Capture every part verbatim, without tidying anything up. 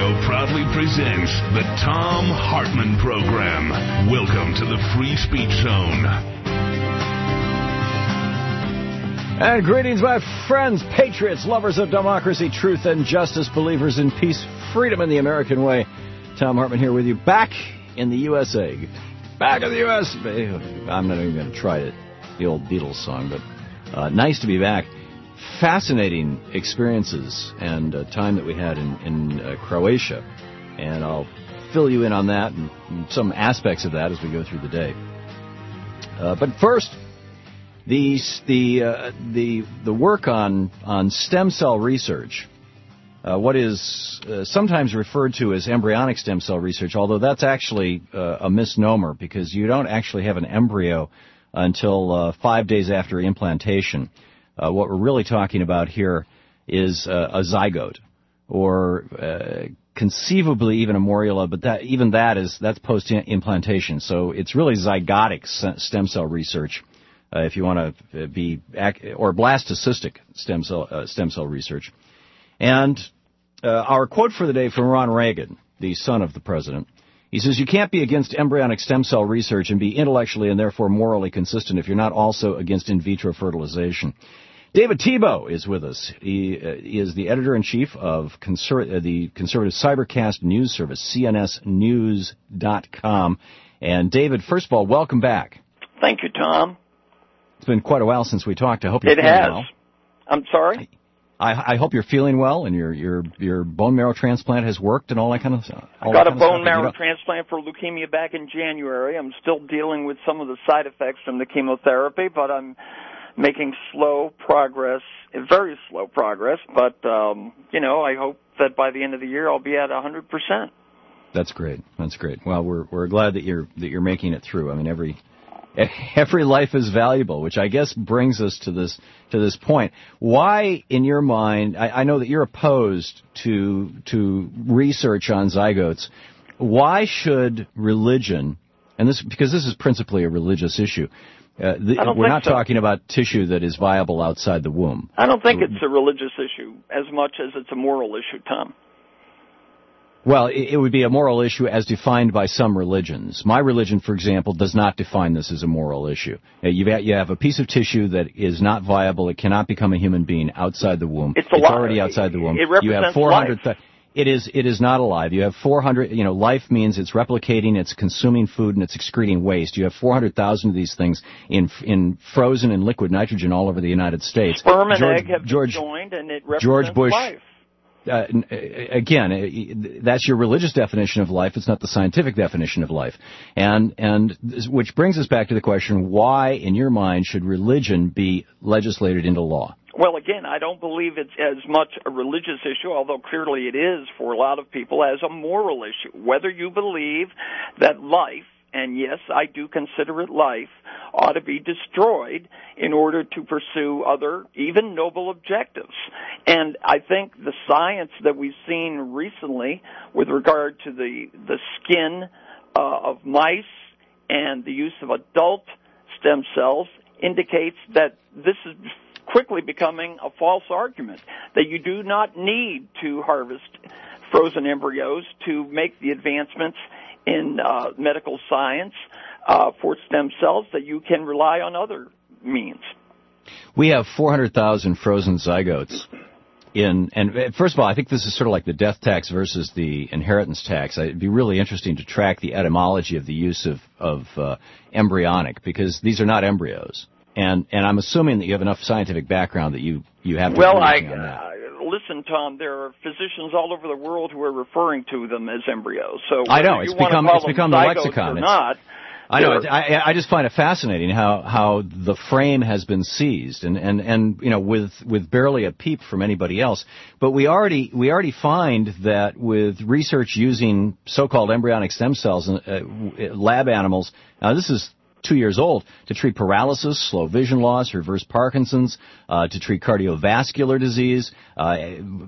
Radio proudly presents the Thom Hartmann Program. Welcome to the Free Speech Zone. And greetings, my friends, patriots, lovers of democracy, truth, and justice, believers in peace, freedom, and the American way. Thom Hartmann here with you, back in the U S A. Back in the U S A. I'm not even going to try it, the old Beatles song, but uh, nice to be back. Fascinating experiences and uh, time that we had in, in uh, Croatia. And I'll fill you in on that and, and some aspects of that as we go through the day. Uh, but first, the the uh, the the work on on stem cell research, uh, what is uh, sometimes referred to as embryonic stem cell research, although that's actually uh, a misnomer because you don't actually have an embryo until uh, five days after implantation. Uh, what we're really talking about here is uh, a zygote, or uh, conceivably even a morula, but that even that is that's post-implantation. So it's really zygotic stem cell research, uh, if you want to be, or blastocystic stem cell uh, stem cell research. And uh, our quote for the day from Ron Reagan, the son of the president. He says, "You can't be against embryonic stem cell research and be intellectually and therefore morally consistent if you're not also against in vitro fertilization." David Tebow is with us. He, uh, he is the editor-in-chief of conser- uh, the conservative cybercast news service, C N S news dot com. And David, first of all, welcome back. Thank you, Tom. It's been quite a while since we talked. I hope you're it feeling has. well. I'm sorry? I, I hope you're feeling well and your your your bone marrow transplant has worked and all that kind of stuff. I got a bone marrow transplant for leukemia back in January. I'm still dealing with some of the side effects from the chemotherapy, but I'm making slow progress, very slow progress, but, um, you know, I hope that by the end of the year I'll be at one hundred percent. That's great. That's great. Well, we're we're glad that you're that you're making it through. I mean, every every life is valuable, which I guess brings us to this to this point. Why, in your mind, I, I know that you're opposed to to research on zygotes. Why should religion, and this because this is principally a religious issue, Uh, the, we're not so. talking about tissue that is viable outside the womb. I don't think it's a religious issue as much as it's a moral issue, Tom. Well, it, it would be a moral issue as defined by some religions. My religion, for example, does not define this as a moral issue. Uh, you've got, you have a piece of tissue that is not viable. It cannot become a human being outside the womb. It's, it's alive. already outside the womb. It represents you have four hundred life. It is, it is not alive. You have four hundred, you know, life means it's replicating, it's consuming food, and it's excreting waste. You have four hundred thousand of these things in in frozen and liquid nitrogen all over the United States. Sperm and George, egg have George, been joined, and it represents George Bush, life. Uh, again, that's your religious definition of life. It's not the scientific definition of life. And, and which brings us back to the question, why, in your mind, should religion be legislated into law? Well, again, I don't believe it's as much a religious issue, although clearly it is for a lot of people, as a moral issue. Whether you believe that life, and yes, I do consider it life, ought to be destroyed in order to pursue other, even noble objectives. And I think the science that we've seen recently with regard to the, the skin uh, of mice and the use of adult stem cells indicates that this is quickly becoming a false argument, that you do not need to harvest frozen embryos to make the advancements in uh, medical science uh, for stem cells, that you can rely on other means. We have four hundred thousand frozen zygotes in, and first of all, I think this is sort of like the death tax versus the inheritance tax. It'd be really interesting to track the etymology of the use of, of uh, embryonic, because these are not embryos. And and I'm assuming that you have enough scientific background that you, you have to well, do I, on that. Uh, listen, Tom, there are physicians all over the world who are referring to them as embryos. So I know, it's become, it's become the lexicon. Or not, I know. I, I just find it fascinating how, how the frame has been seized, and, and, and you know, with, with barely a peep from anybody else. But we already we already find that with research using so-called embryonic stem cells in uh, lab animals. Now, this is two years old, to treat paralysis, slow vision loss, reverse Parkinson's, uh, to treat cardiovascular disease, uh,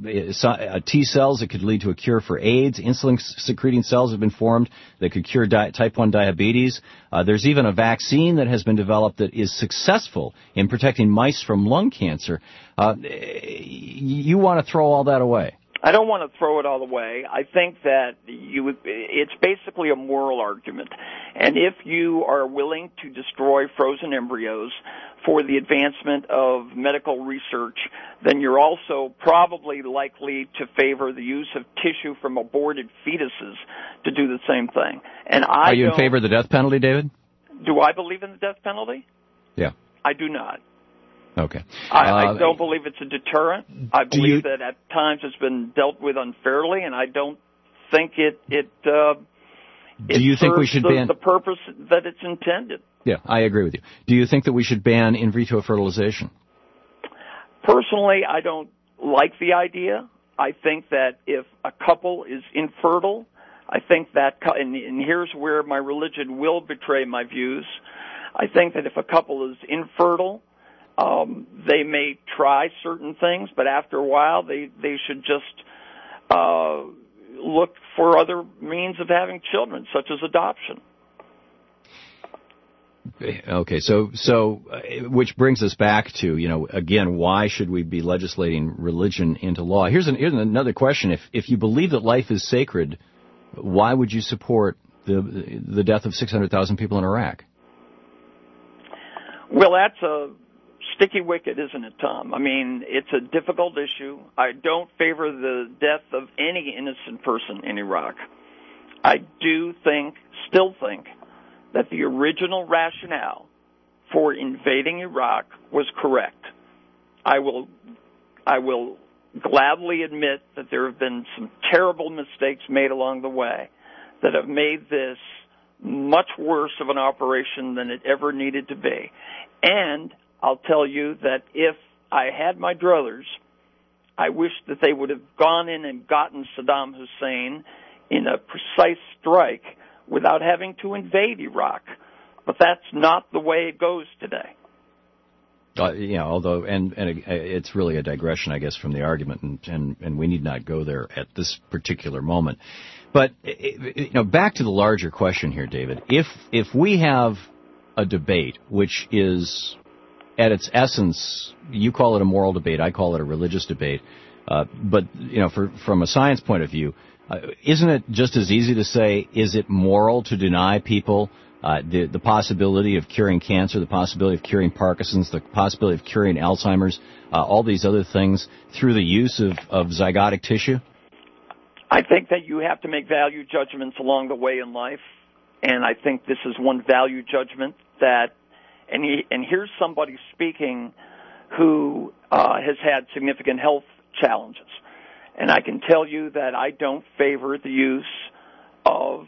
T cells that could lead to a cure for AIDS, insulin-secreting cells have been formed that could cure di- type one diabetes. Uh, there's even a vaccine that has been developed that is successful in protecting mice from lung cancer. Uh, you want to throw all that away? I don't want to throw it all away. I think that you would, it's basically a moral argument. And if you are willing to destroy frozen embryos for the advancement of medical research, then you're also probably likely to favor the use of tissue from aborted fetuses to do the same thing. And I Are you in favor of the death penalty, David? Do I believe in the death penalty? Yeah. I do not. Okay. I, uh, I don't believe it's a deterrent. I believe you, that at times it's been dealt with unfairly, and I don't think it it, uh, it do you think we should the, ban the purpose that it's intended. Yeah, I agree with you. Do you think that we should ban in vitro fertilization? Personally, I don't like the idea. I think that if a couple is infertile, I think that, and, and here's where my religion will betray my views. I think that if a couple is infertile, Um, they may try certain things, but after a while, they, they should just uh, look for other means of having children, such as adoption. Okay, so so uh, which brings us back to, you know, again, why should we be legislating religion into law? Here's, an, here's another question: If if you believe that life is sacred, why would you support the the death of six hundred thousand people in Iraq? Well, that's a sticky wicket, isn't it, Tom? I mean, it's a difficult issue. I don't favor the death of any innocent person in Iraq. I do think, still think, that the original rationale for invading Iraq was correct. I will, I will gladly admit that there have been some terrible mistakes made along the way that have made this much worse of an operation than it ever needed to be. And I'll tell you that if I had my druthers, I wish that they would have gone in and gotten Saddam Hussein in a precise strike without having to invade Iraq. But that's not the way it goes today. Uh, you know, although, and, and it's really a digression, I guess, from the argument, and, and, and we need not go there at this particular moment. But, you know, back to the larger question here, David. If if we have a debate which is, at its essence, you call it a moral debate, I call it a religious debate, uh, but, you know, for, from a science point of view, uh, isn't it just as easy to say, is it moral to deny people uh, the, the possibility of curing cancer, the possibility of curing Parkinson's, the possibility of curing Alzheimer's, uh, all these other things through the use of, of zygotic tissue? I think that you have to make value judgments along the way in life, and I think this is one value judgment that, and, he, and here's somebody speaking who uh, has had significant health challenges, and I can tell you that I don't favor the use of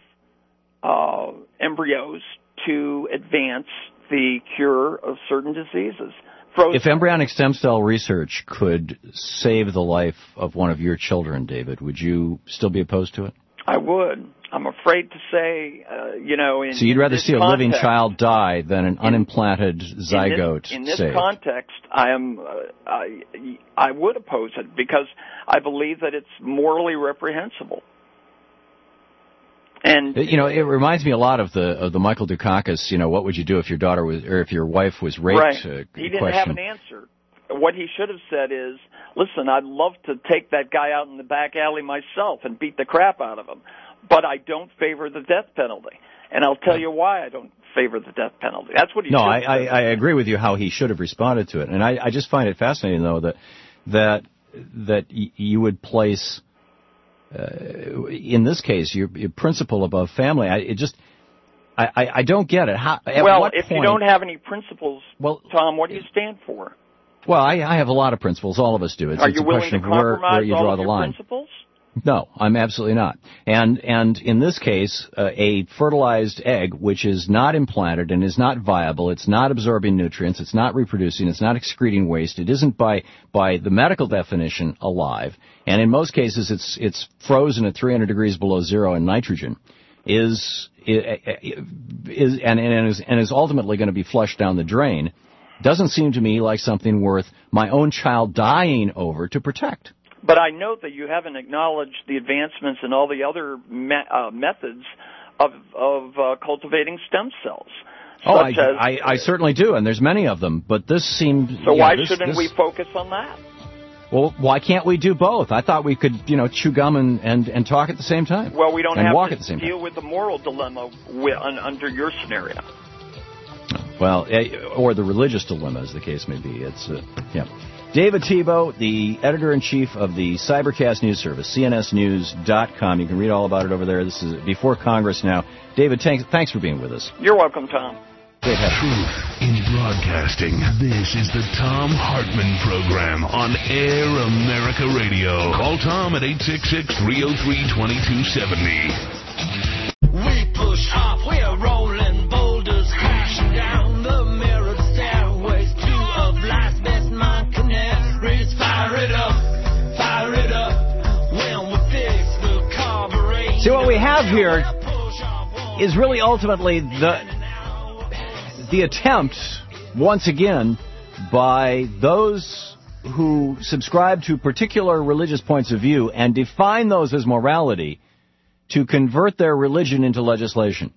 uh, embryos to advance the cure of certain diseases. Frozen. If embryonic stem cell research could save the life of one of your children, David, would you still be opposed to it? I would. I'm afraid to say, uh, you know, in So you'd rather see a context, living child die than an in, unimplanted zygote in this, in this saved? context, I am, uh, I, I would oppose it because I believe that it's morally reprehensible. And you know, it reminds me a lot of the of the Michael Dukakis. You know, what would you do if your daughter was, or if your wife was raped? Right. Uh, he didn't question. have an answer. What he should have said is, "Listen, I'd love to take that guy out in the back alley myself and beat the crap out of him, but I don't favor the death penalty." And I'll tell you why I don't favor the death penalty. That's what he. No, should I, have I, said. I agree with you how he should have responded to it, and I, I just find it fascinating though that that that y- you would place. Uh, in this case, your, your principle above family, I, it just, I, I, I don't get it. How, at well, what if point, you don't have any principles, well, Tom, what do you stand for? Well, I, I have a lot of principles. All of us do. It's, Are it's you a willing question to of where, compromise where you all draw of the your line. principles? No, I'm absolutely not. And and in this case, uh, a fertilized egg, which is not implanted and is not viable, it's not absorbing nutrients, it's not reproducing, it's not excreting waste, it isn't by by the medical definition alive, and in most cases it's it's frozen at three hundred degrees below zero in nitrogen, is is and and is and is ultimately going to be flushed down the drain. Doesn't seem to me like something worth my own child dying over to protect. But I note that you haven't acknowledged the advancements in all the other me- uh, methods of, of uh, cultivating stem cells. Oh, I, as, I, I certainly do, and there's many of them. But this seems. So yeah, why this, shouldn't this, we focus on that? Well, why can't we do both? I thought we could, you know, chew gum and, and, and talk at the same time. Well, we don't and have walk to at the same deal time. with the moral dilemma with, un, under your scenario. Well, or the religious dilemma, as the case may be. It's, uh, yeah. David Tebow, the editor-in-chief of the Cybercast News Service, C N S news dot com. You can read all about it over there. This is before Congress now. David, thanks, thanks for being with us. You're welcome, Tom. Truth in broadcasting. This is the Tom Hartman Program on Air America Radio. Call Tom at eight six six, three oh three, two two seven oh. We push off, we're rolling boulders, crashing down the mirrored stairways to a blast best mind canaries. Fire it up, fire it up, when we fix the carburetor. See, what we have here is really ultimately the the attempt, once again, by those who subscribe to particular religious points of view and define those as morality to convert their religion into legislation.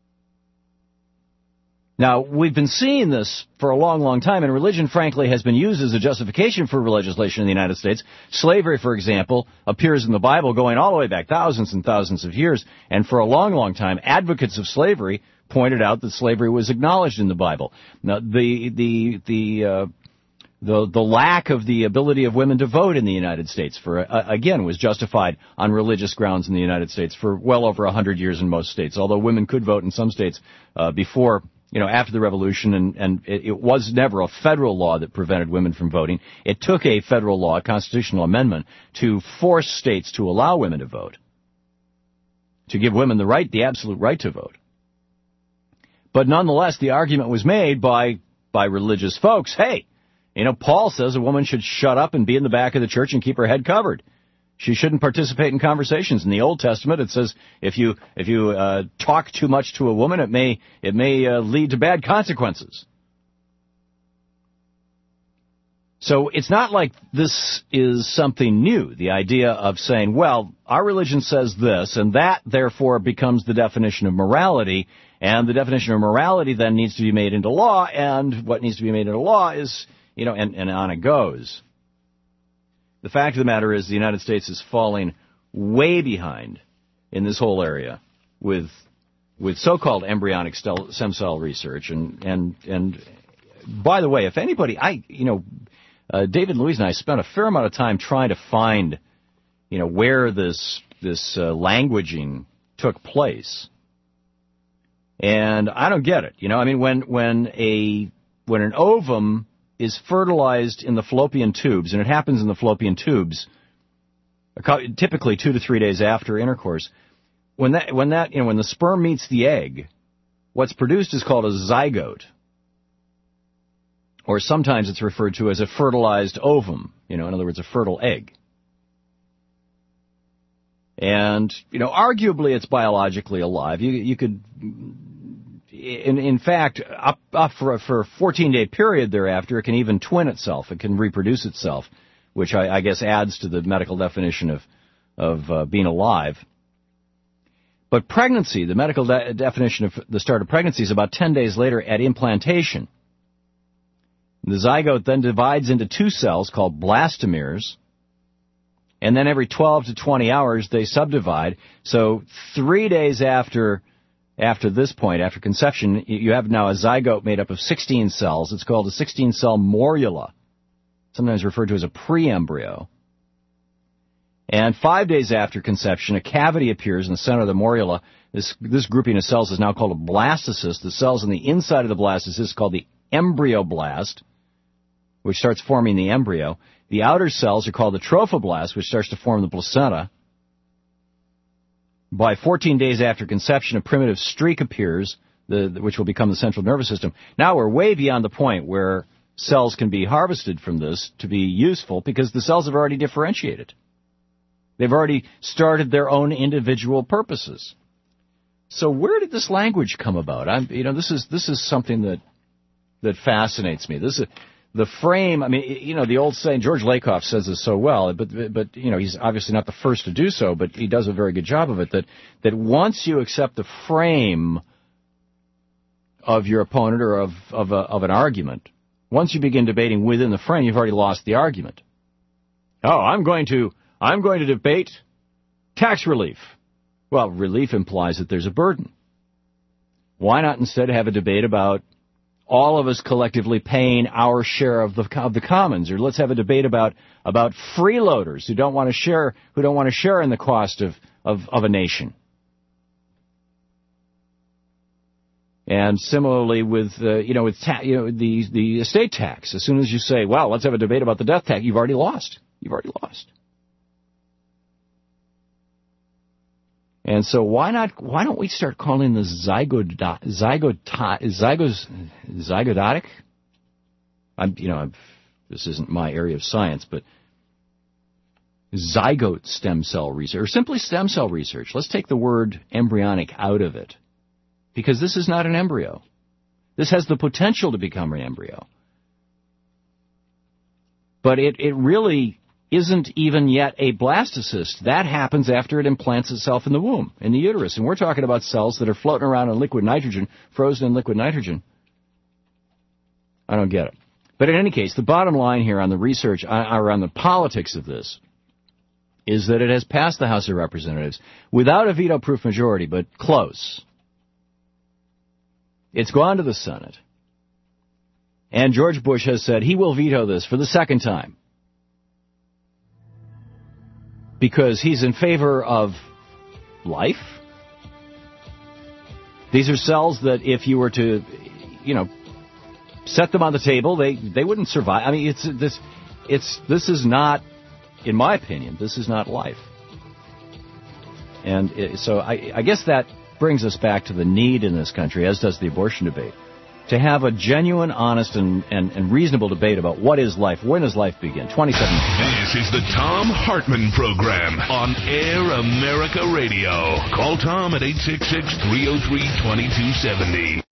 Now, we've been seeing this for a long, long time, and religion, frankly, has been used as a justification for legislation in the United States. Slavery, for example, appears in the Bible going all the way back thousands and thousands of years, and for a long, long time, advocates of slavery pointed out that slavery was acknowledged in the Bible. Now, the the the uh, the the lack of the ability of women to vote in the United States, for uh, again, was justified on religious grounds in the United States for well over a hundred years in most states. Although women could vote in some states uh, before, you know, after the Revolution, and and it, it was never a federal law that prevented women from voting. It took a federal law, a constitutional amendment, to force states to allow women to vote, to give women the right, the absolute right to vote. But nonetheless, the argument was made by by religious folks, hey, you know, Paul says a woman should shut up and be in the back of the church and keep her head covered. She shouldn't participate in conversations. In the Old Testament, it says if you if you uh, talk too much to a woman, it may it may uh, lead to bad consequences. So it's not like this is something new, the idea of saying, well, our religion says this, and that, therefore, becomes the definition of morality, and the definition of morality then needs to be made into law, and what needs to be made into law is, you know, and, and on it goes. The fact of the matter is the United States is falling way behind in this whole area with with so-called embryonic stem cell research. And, and, and by the way, if anybody, I, you know, Uh, David Louise and I spent a fair amount of time trying to find, you know, where this this uh, languaging took place, and I don't get it. You know, I mean, when when a when an ovum is fertilized in the fallopian tubes, and it happens in the fallopian tubes, typically two to three days after intercourse, when that when that you know when the sperm meets the egg, what's produced is called a zygote. Or sometimes it's referred to as a fertilized ovum, you know, in other words, a fertile egg. And, you know, arguably it's biologically alive. You, you could, in, in fact, up, up for, for a fourteen-day period thereafter, it can even twin itself. It can reproduce itself, which I, I guess adds to the medical definition of, of uh, being alive. But pregnancy, the medical de- definition of the start of pregnancy is about ten days later at implantation. The zygote then divides into two cells called blastomeres, and then every twelve to twenty hours they subdivide. So three days after after this point, after conception, you have now a zygote made up of sixteen cells. It's called a sixteen-cell morula, sometimes referred to as a preembryo. And five days after conception, a cavity appears in the center of the morula. This, this grouping of cells is now called a blastocyst. The cells on the inside of the blastocyst is called the embryoblast, which starts forming the embryo. The outer cells are called the trophoblast, which starts to form the placenta. By fourteen days after conception, a primitive streak appears, the, which will become the central nervous system. Now we're way beyond the point where cells can be harvested from this to be useful because the cells have already differentiated. They've already started their own individual purposes. So where did this language come about? I'm, you know, this is this is something that that fascinates me. This is the frame. I mean, you know, the old saying, George Lakoff says this so well, but but you know, he's obviously not the first to do so, but he does a very good job of it. That that once you accept the frame of your opponent or of of, a, of an argument, once you begin debating within the frame, you've already lost the argument. Oh, I'm going to I'm going to debate tax relief. Well, relief implies that there's a burden. Why not instead have a debate about all of us collectively paying our share of the of the commons? Or let's have a debate about about freeloaders who don't want to share who don't want to share in the cost of, of, of a nation. And similarly with uh, you know with ta- you know the the estate tax. As soon as you say, well, let's have a debate about the death tax, you've already lost. You've already lost. And so why not? Why don't we start calling the zygote, zygote, zygos, zygotic? I'm, you know, I'm, this isn't my area of science, but zygote stem cell research, or simply stem cell research. Let's take the word embryonic out of it, because this is not an embryo. This has the potential to become an embryo, but it, it really isn't even yet a blastocyst. That happens after it implants itself in the womb, in the uterus. And we're talking about cells that are floating around in liquid nitrogen, frozen in liquid nitrogen. I don't get it. But in any case, the bottom line here on the research, or on the politics of this, is that it has passed the House of Representatives without a veto-proof majority, but close. It's gone to the Senate. And George Bush has said he will veto this for the second time, because he's in favor of life. These are cells that if you were to, you know, set them on the table, they, they wouldn't survive. I mean, it's this, it's this is not, in my opinion, this is not life. And it, so I, I guess that brings us back to the need in this country, as does the abortion debate, to have a genuine, honest, and, and, and reasonable debate about what is life. When does life begin? twenty-seven. This is the Thom Hartmann Program on Air America Radio. Call Tom at eight six six, three oh three, two two seven oh.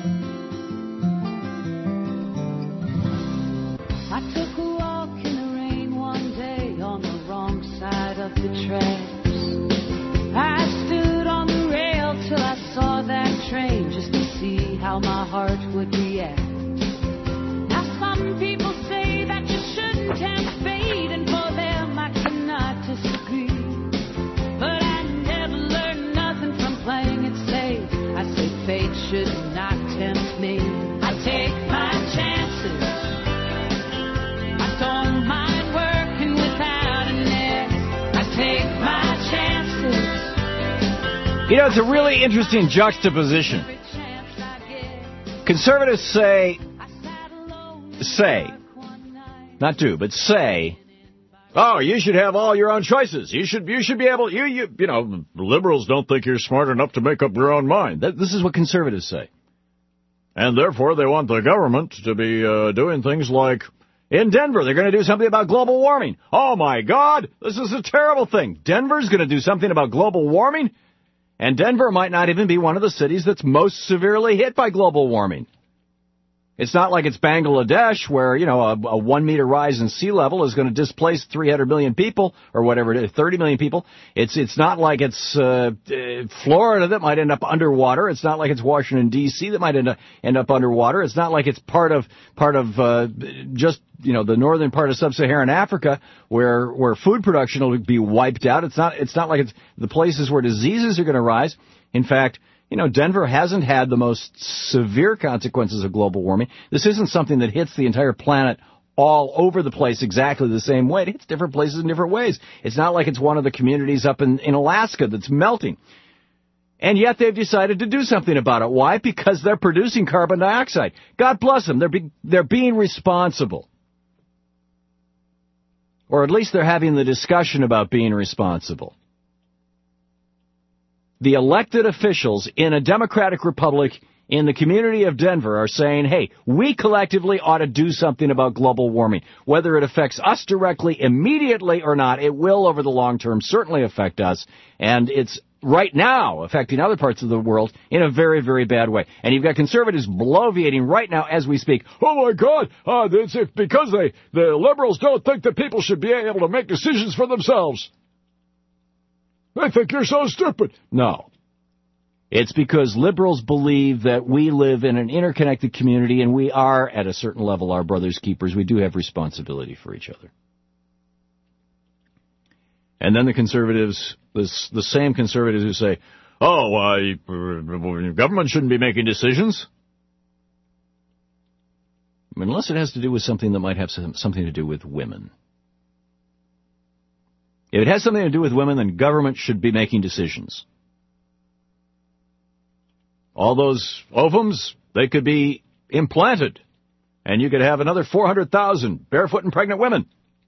I took a walk in the rain one day on the wrong side of the tracks. I stood on the rail till I saw that train just to see how my heart would react. Now some people say that you shouldn't tempt fate, and for them I cannot disagree. But I never learned nothing from playing it safe. I say fate should not tempt me. I take my chances. I don't mind working without a net. I take my chances. You know, it's a really interesting juxtaposition. Conservatives say, say, not do, but say, oh, you should have all your own choices. You should, you should be able, you, you, you know, liberals don't think you're smart enough to make up your own mind. That, this is what conservatives say. And therefore, they want the government to be uh, doing things like, in Denver, they're going to do something about global warming. Oh, my God, this is a terrible thing. Denver's going to do something about global warming? And Denver might not even be one of the cities that's most severely hit by global warming. It's not like it's Bangladesh where, you know, a, a one meter rise in sea level is going to displace three hundred million people or whatever it is, thirty million people. It's it's not like it's uh, uh, Florida that might end up underwater. It's not like it's Washington, D C that might end up, end up underwater. It's not like it's part of part of uh, just, you know, the northern part of sub-Saharan Africa where where food production will be wiped out. It's not it's not like it's the places where diseases are going to rise. In fact, you know, Denver hasn't had the most severe consequences of global warming. This isn't something that hits the entire planet all over the place exactly the same way. It hits different places in different ways. It's not like it's one of the communities up in, in Alaska that's melting. And yet they've decided to do something about it. Why? Because they're producing carbon dioxide. God bless them. They're, be, they're being responsible. Or at least they're having the discussion about being responsible. The elected officials in a democratic republic in the community of Denver are saying, hey, we collectively ought to do something about global warming. Whether it affects us directly, immediately or not, it will over the long term certainly affect us. And it's right now affecting other parts of the world in a very, very bad way. And you've got conservatives bloviating right now as we speak. Oh, my God, uh, it's because they, the liberals don't think that people should be able to make decisions for themselves. They think you're so stupid. No. It's because liberals believe that we live in an interconnected community and we are, at a certain level, our brother's keepers. We do have responsibility for each other. And then the conservatives, this, the same conservatives who say, oh, uh, government shouldn't be making decisions. I mean, unless it has to do with something that might have some, something to do with women. If it has something to do with women, then government should be making decisions. All those ovums, they could be implanted, and you could have another four hundred thousand barefoot and pregnant women.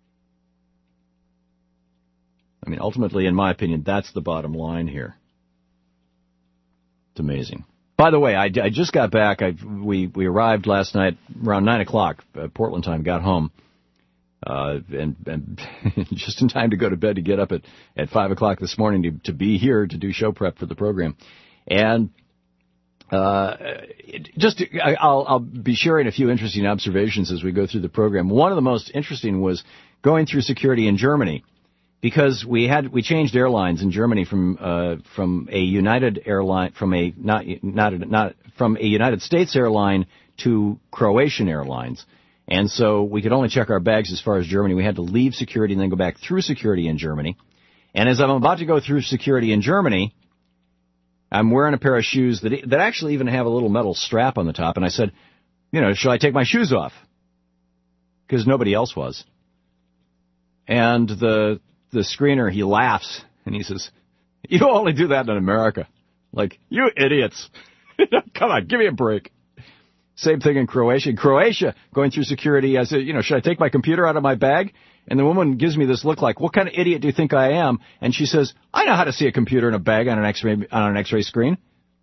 I mean, ultimately, in my opinion, that's the bottom line here. It's amazing. By the way, I, I just got back. I, we, we arrived last night around nine o'clock, uh, Portland time, got home. Uh, and, and just in time to go to bed to get up at, at five o'clock this morning to, to be here to do show prep for the program. And, uh, it, just, I, I'll, I'll be sharing a few interesting observations as we go through the program. One of the most interesting was going through security in Germany, because we had, we changed airlines in Germany from, uh, from a United airline, from a, not, not, not, from a United States airline to Croatian Airlines. And so we could only check our bags as far as Germany. We had to leave security and then go back through security in Germany. And as I'm about to go through security in Germany, I'm wearing a pair of shoes that that actually even have a little metal strap on the top. And I said, you know, should I take my shoes off? Because nobody else was. And the the screener, he laughs, and he says, you don't only do that in America. Like, you idiots. Come on, give me a break. Same thing in Croatia. In Croatia, going through security, I said, you know, should I take my computer out of my bag? And the woman gives me this look like, what kind of idiot do you think I am? And she says, I know how to see a computer in a bag on an X-ray, on an X-ray screen.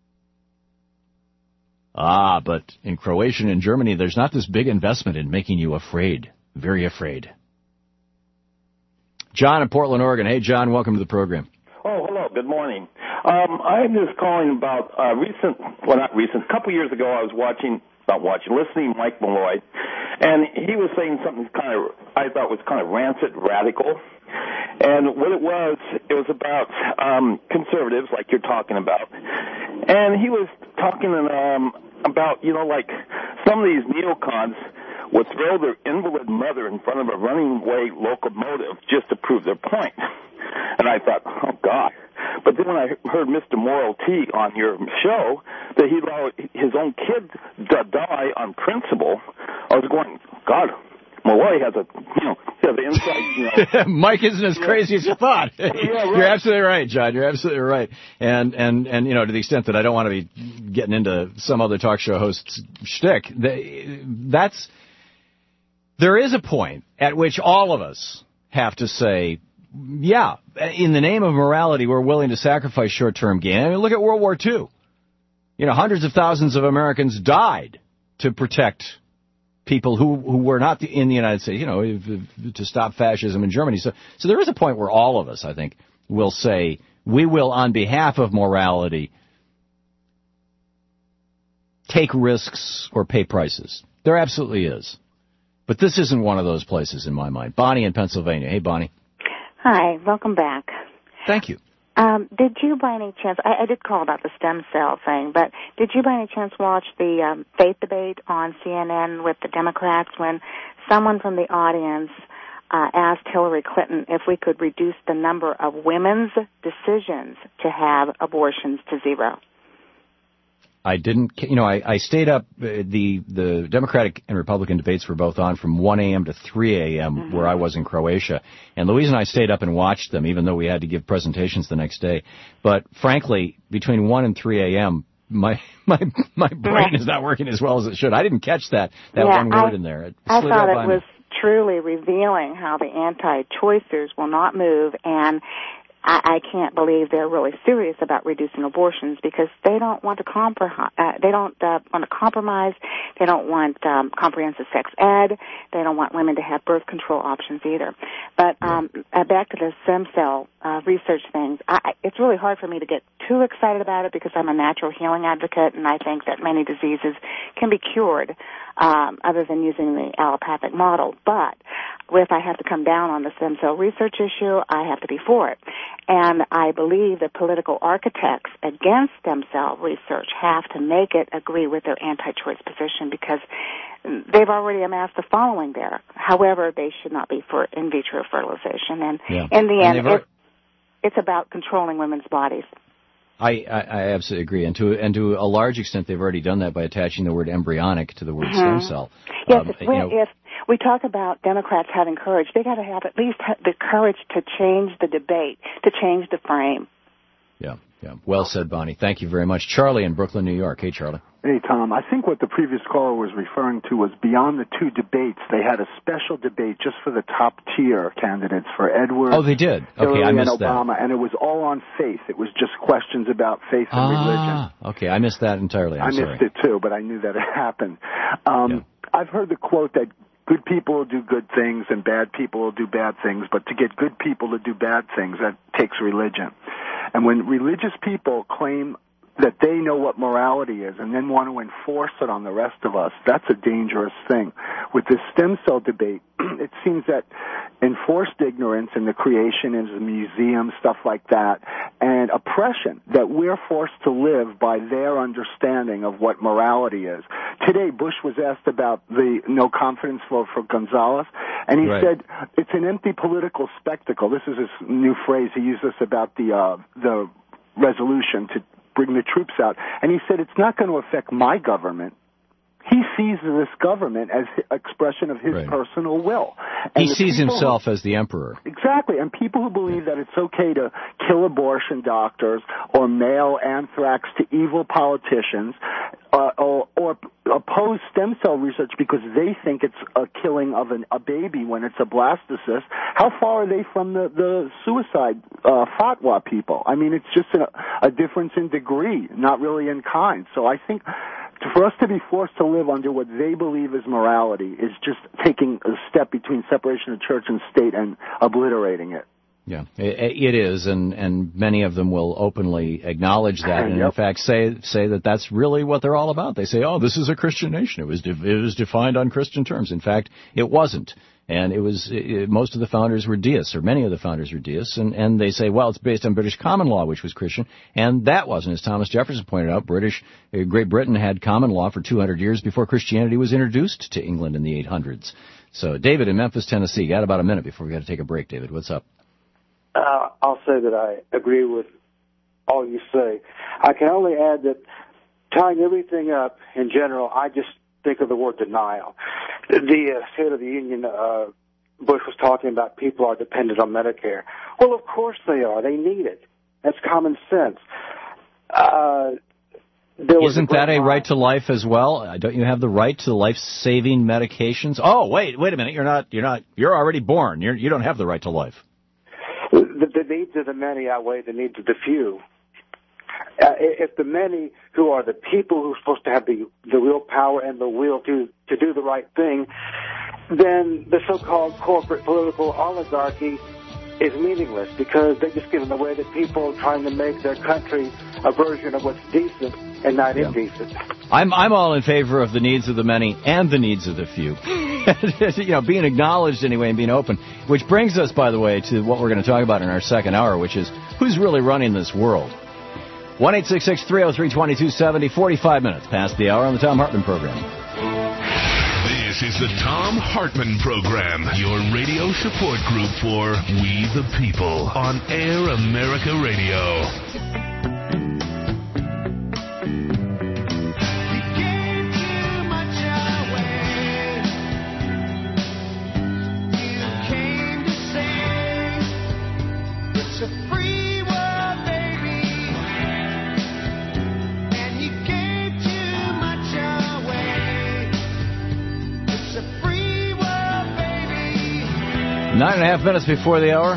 Ah, but in Croatia and in Germany, there's not this big investment in making you afraid. Very afraid. John in Portland, Oregon. Hey, John, welcome to the program. Oh, hello. Good morning. Um, I'm just calling about uh, recent, well, not recent, a couple years ago I was watching, not watching, listening to Mike Malloy, and he was saying something kind of, I thought was kind of rancid, radical. And what it was, it was about um, conservatives, like you're talking about. And he was talking um, about, you know, like some of these neocons would throw their invalid mother in front of a running away locomotive just to prove their point. And I thought, oh, God. But then when I heard Mister Moral T on your show, that he allowed his own kid to die on principle, I was going, God, Malloy has a, you know, he has an inside, you know. Mike isn't as crazy as you thought. Yeah, right. You're absolutely right, John. You're absolutely right. And, and, and, you know, to the extent that I don't want to be getting into some other talk show host's shtick, that's, there is a point at which all of us have to say, yeah, in the name of morality, we're willing to sacrifice short-term gain. I mean, look at World War Two. You know, hundreds of thousands of Americans died to protect people who, who were not in the United States, you know, to stop fascism in Germany. So, so there is a point where all of us, I think, will say, we will, on behalf of morality, take risks or pay prices. There absolutely is. But this isn't one of those places in my mind. Bonnie in Pennsylvania. Hey, Bonnie. Hi, welcome back. Thank you. Um, did you by any chance, I, I did call about the stem cell thing, but did you by any chance watch the um, faith debate on C N N with the Democrats when someone from the audience uh, asked Hillary Clinton if we could reduce the number of women's decisions to have abortions to zero? I didn't, you know, I, I stayed up, uh, the the Democratic and Republican debates were both on from one a.m. to three a.m. Mm-hmm. where I was in Croatia. And Louise and I stayed up and watched them, even though we had to give presentations the next day. But frankly, between one and three a.m., my my my brain is not working as well as it should. I didn't catch that, that yeah, one word I, in there. It I thought it was me. truly revealing how the anti-choicers will not move, and I, I can't believe they're really serious about reducing abortions because they don't want to comprom- uh, they don't uh, want to compromise. They don't want um, comprehensive sex ed. They don't want women to have birth control options either. But um, uh, back to the stem cell uh, research things, I, it's really hard for me to get too excited about it because I'm a natural healing advocate, and I think that many diseases can be cured um, other than using the allopathic model. But if I have to come down on the stem cell research issue, I have to be for it. And I believe the political architects against stem cell research have to make it agree with their anti-choice position because they've already amassed a following there. However, they should not be for in vitro fertilization. And yeah. in the and end, if, it's about controlling women's bodies. I, I, I absolutely agree, and to and to a large extent, they've already done that by attaching the word embryonic to the word Mm-hmm. stem cell. Yes, Um, if, you we, know, if we talk about Democrats having courage, they got to have at least ha- the courage to change the debate, to change the frame. yeah, yeah. Well said, Bonnie. Thank you very much. Charlie in Brooklyn, New York. Hey, Charlie. Hey, Tom. I think what the previous caller was referring to was beyond the two debates. They had a special debate just for the top-tier candidates, for Edwards, Oh, they did? Okay, Hillary, I and missed that. Obama, and it was all on faith. It was just questions about faith and religion. Ah, okay. I missed that entirely. I'm I sorry. missed it, too, but I knew that it happened. Um, Yeah. I've heard the quote that good people will do good things and bad people will do bad things, but to get good people to do bad things, that takes religion. And when religious people claim that they know what morality is and then want to enforce it on the rest of us, that's a dangerous thing. With this stem cell debate, it seems that enforced ignorance in the creation is a museum, stuff like that, and oppression, that we're forced to live by their understanding of what morality is. Today, Bush was asked about the no confidence vote for Gonzalez, and he Right. said it's an empty political spectacle. This is his new phrase. He used this about the uh, the resolution to bring the troops out. And he said, it's not going to affect my government. He sees this government as an expression of his Right. personal will. And He the sees people himself who, as the emperor. Exactly. And people who believe that it's okay to kill abortion doctors or mail anthrax to evil politicians uh, or, or oppose stem cell research because they think it's a killing of an, a baby when it's a blastocyst, how far are they from the, the suicide uh, fatwa people? I mean, it's just a, a difference in degree, not really in kind. So I think for us to be forced to live under what they believe is morality is just taking a step between separation of church and state and obliterating it. Yeah, it is, and, and many of them will openly acknowledge that, and Yep. in fact say say that that's really what they're all about. They say, "Oh, this is a Christian nation. It was de- it was defined on Christian terms." In fact, it wasn't, and it was it, most of the founders were deists, or many of the founders were deists, and and they say, "Well, it's based on British common law, which was Christian," and that wasn't. As Thomas Jefferson pointed out, British uh, Great Britain had common law for two hundred years before Christianity was introduced to England in the eight hundreds. So, David in Memphis, Tennessee, got about a minute before we got to take a break. David, what's up? Uh, I'll say that I agree with all you say. I can only add that tying everything up in general, I just think of the word denial. The uh, State of the Union, uh, Bush was talking about people are dependent on Medicare. Well, of course they are. They need it. That's common sense. Uh, there was Isn't a that a great right to life as well? Uh, Don't you have the right to life-saving medications? Oh, wait, wait a minute. You're not. You're not. You're already born. You're, you don't have the right to life. The, the needs of the many outweigh the needs of the few. Uh, if the many, who are the people who are supposed to have the, the real power and the will to, to do the right thing, then the so-called corporate political oligarchy is meaningless because they're just giving away to people trying to make their country a version of what's decent and not Yeah. indecent. I'm I'm all in favor of the needs of the many and the needs of the few. You know, being acknowledged anyway and being open. Which brings us, by the way, to what we're going to talk about in our second hour, which is who's really running this world. one eight six six, three oh three, two two seven oh, forty-five minutes past the hour on the Tom Hartman program. This is the Tom Hartman Program, your radio support group for We the People on Air America Radio. Nine and a half minutes before the hour.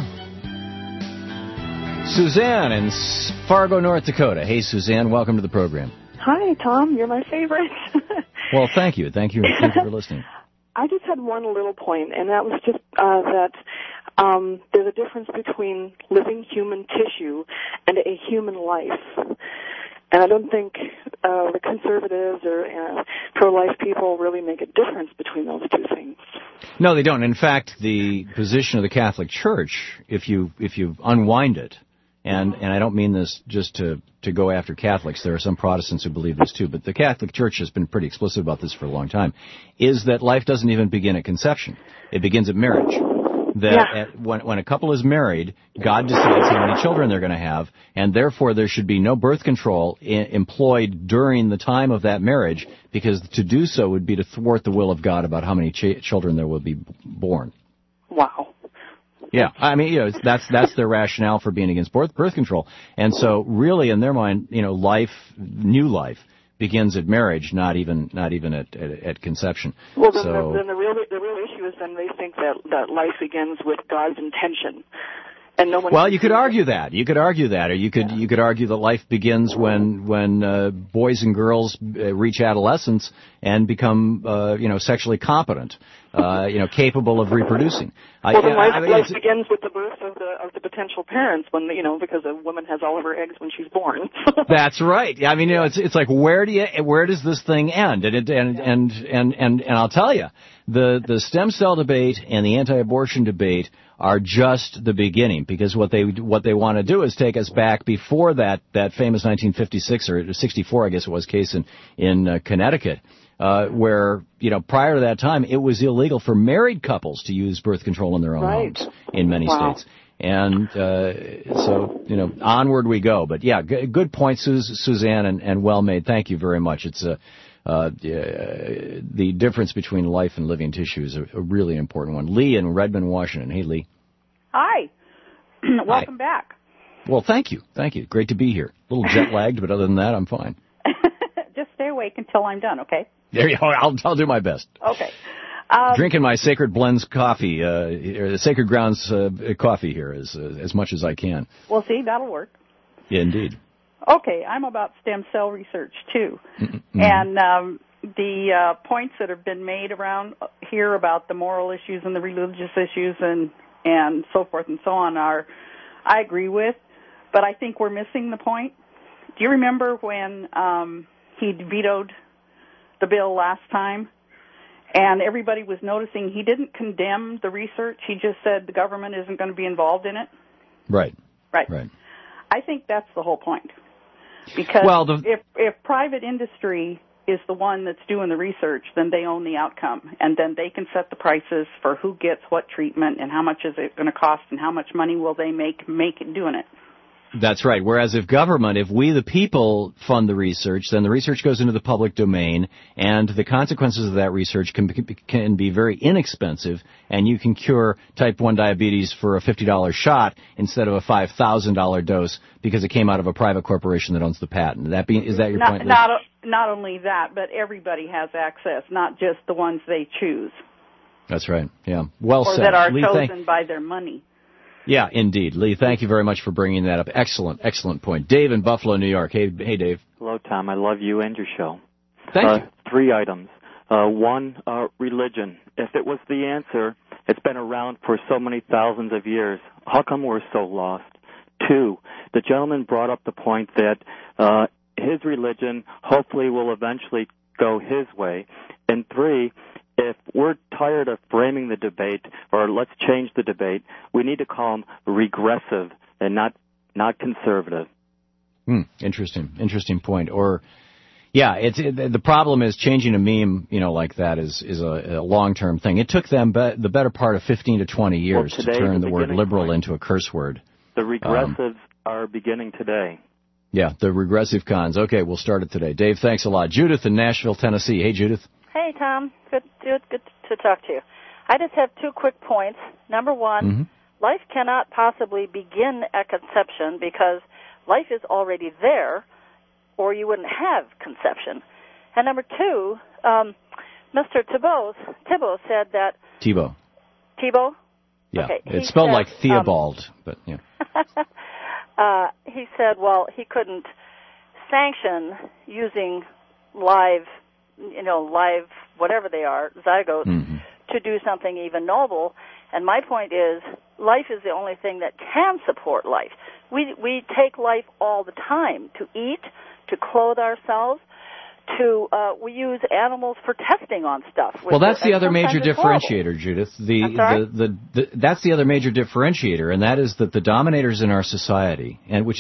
Suzanne in Fargo, North Dakota. Hey, Suzanne, welcome to the program. Hi, Tom. You're my favorite. Well, thank you. Thank you. Thank you for listening. I just had one little point, and that was just uh, that um, there's a difference between living human tissue and a human life. And I don't think uh, the conservatives or uh, pro-life people really make a difference between those two things. No, they don't. In fact, the position of the Catholic Church, if you if you unwind it, and and I don't mean this just to to go after Catholics. There are some Protestants who believe this too, but the Catholic Church has been pretty explicit about this for a long time. Is that life doesn't even begin at conception; it begins at marriage. that Yeah. at, when, when a couple is married, God decides how many children they're going to have, and therefore there should be no birth control I- employed during the time of that marriage, because to do so would be to thwart the will of God about how many ch- children there will be b- born. Wow. Yeah, I mean, you know, that's that's their rationale for being against birth birth control, and so really, in their mind, you know, life, new life, begins at marriage, not even not even at at, at conception. Well, then, so, the, then the real the real issue is then they think that that life begins with God's intention, and no one. well, you could argue that. You could argue that, or you could Yeah. you could argue that life begins when when uh, boys and girls uh, reach adolescence and become uh, you know sexually competent, uh, you know capable of reproducing. Well, then I, life, I mean, life it's- begins with the birth of the of the potential parents, when you know because a woman has all of her eggs when she's born. That's right. I mean, you know, it's it's like where do you where does this thing end? And it, and, and and and and I'll tell you, the the stem cell debate and the anti-abortion debate are just the beginning, because what they what they want to do is take us back before that that famous nineteen fifty-six or sixty-four, I guess it was, case in in uh, Connecticut. Uh, where, you know, prior to that time, it was illegal for married couples to use birth control in their own Right. homes in many Wow. states. And uh, so, you know, onward we go. But, yeah, g- good point, Sus- Suzanne, and, and well made. Thank you very much. It's a, uh, uh, the difference between life and living tissue is a, a really important one. Lee in Redmond, Washington. Hey, Lee. Hi. Welcome back. Well, thank you. Thank you. Great to be here. A little jet-lagged, but other than that, I'm fine. Just stay awake until I'm done, okay? There you go. I'll, I'll do my best. Okay. Um, Drinking my Sacred Blends coffee, uh, or the Sacred Grounds uh, coffee here as uh, as much as I can. Well, see, that'll work. Yeah, indeed. Okay, I'm about stem cell research, too. Mm-hmm. And um, the uh, points that have been made around here about the moral issues and the religious issues and, and so forth and so on are, I agree with, but I think we're missing the point. Do you remember when um, he vetoed the bill last time? And everybody was noticing he didn't condemn the research. He just said the government isn't going to be involved in it. Right. Right. Right. I think that's the whole point. Because Well, the- if if private industry is the one that's doing the research, then they own the outcome, and then they can set the prices for who gets what treatment and how much is it going to cost and how much money will they make make it doing it. That's right. Whereas if government, if we the people fund the research, then the research goes into the public domain, and the consequences of that research can be, can be very inexpensive, and you can cure type one diabetes for a fifty dollars shot instead of a five thousand dollars dose because it came out of a private corporation that owns the patent. That be, is that your not, point, Liz? Not, not only that, but everybody has access, not just the ones they choose. That's right. Yeah. Well or said. that are Lee, chosen thank- by their money. Yeah, indeed. Lee, thank you very much for bringing that up. Excellent, excellent point. Dave in Buffalo, New York. Hey, hey, Dave. Hello, Tom. I love you and your show. Thank uh, you. Three items. Uh, one, uh, religion. If it was the answer, it's been around for so many thousands of years. How come we're so lost? Two, the gentleman brought up the point that uh, his religion hopefully will eventually go his way. And three, if we're tired of framing the debate, or let's change the debate, we need to call them regressive and not not conservative. Hmm, interesting, interesting point. Or, yeah, it's it, the problem is changing a meme, you know, like that is is a, a long-term thing. It took them be, the better part of fifteen to twenty years Well, today, to turn the the word beginning liberal point. into a curse word. The regressives um, are beginning today. Yeah, the regressive cons. Okay, we'll start it today. Dave, thanks a lot. Judith in Nashville, Tennessee. Hey, Judith. Hey, Tom. Good, good, good to talk to you. I just have two quick points. Number one, Mm-hmm. life cannot possibly begin at conception because life is already there, or you wouldn't have conception. And number two, um, Mister Thibault, Thibault said that... Thibault. Thibault? Yeah, Okay, it's he spelled said, like Theobald, um, but yeah. uh, he said, well, he couldn't sanction using live, you know, live, whatever they are, zygotes, mm-hmm. to do something even noble. And my point is, life is the only thing that can support life. We we take life all the time to eat, to clothe ourselves, to uh, we use animals for testing on stuff. Well, that's the other major it's horrible. differentiator, Judith. The, I'm sorry? the, the the that's the other major differentiator, and that is that the dominators in our society, and which is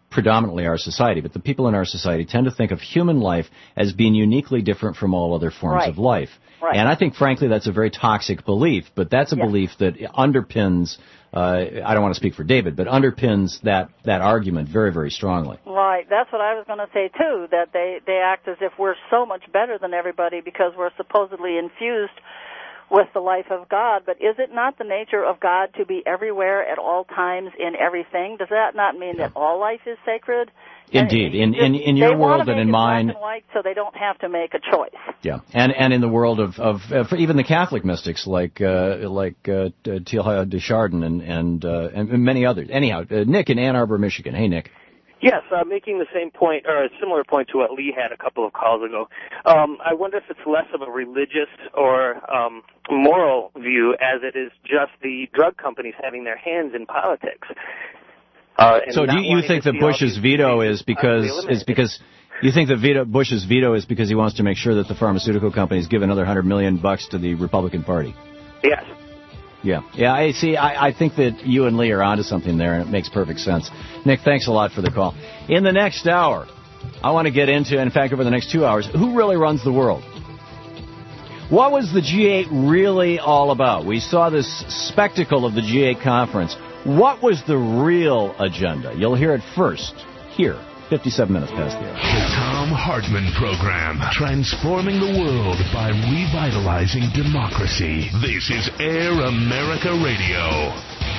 predominantly our society, but the people in our society tend to think of human life as being uniquely different from all other forms Right. of life. Right. And I think, frankly, that's a very toxic belief, but that's a Yeah. belief that underpins, uh, I don't want to speak for David, but underpins that, that argument very, very strongly. Right. That's what I was going to say, too, that they, they act as if we're so much better than everybody because we're supposedly infused with the life of God. But is it not the nature of God to be everywhere at all times in everything? Does that not mean that all life is sacred? Indeed. In, in, in They your wanna world and make in it mine. black and white so they don't have to make a choice. Yeah, and and in the world of of uh, for even the Catholic mystics like uh, like uh, Teilhard de Chardin and and, uh, and many others. Anyhow, uh, Nick in Ann Arbor, Michigan. Hey, Nick. Yes, uh, making the same point, or a similar point to what Lee had a couple of calls ago. Um, I wonder if it's less of a religious or um, moral view as it is just the drug companies having their hands in politics. Uh, and So do not you, you wanting think to that see all Bush's these veto is diseases because utterly is because you think that veto, Bush's veto is because he wants to make sure that the pharmaceutical companies give another hundred million bucks to the Republican Party? Yes. Yeah, yeah. I see. I, I think that you and Lee are onto something there, and it makes perfect sense. Nick, thanks a lot for the call. In the next hour, I want to get into, in fact, over the next two hours, who really runs the world? What was the G eight really all about? We saw this spectacle of the G eight conference. What was the real agenda? You'll hear it first here, fifty-seven minutes past the hour. The Tom Hartman Program, transforming the world by revitalizing democracy. This is Air America Radio.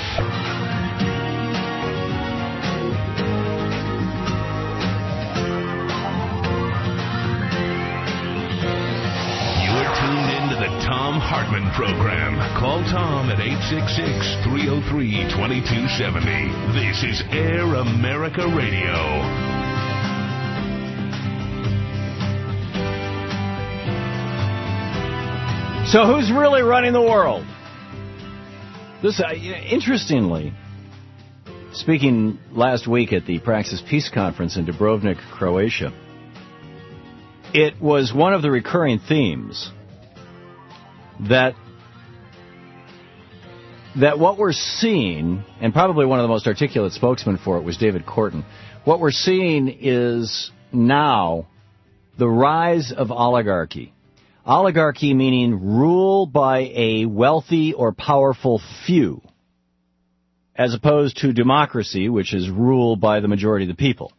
Tom Hartman Program. Call Tom at eight six six, three oh three, two two seven oh. This is Air America Radio. So who's really running the world? This, uh, interestingly, speaking last week at the Praxis Peace Conference in Dubrovnik, Croatia, it was one of the recurring themes that that what we're seeing, and probably one of the most articulate spokesmen for it was David Korten, what we're seeing is now the rise of oligarchy. Oligarchy meaning rule by a wealthy or powerful few, as opposed to democracy, which is rule by the majority of the people.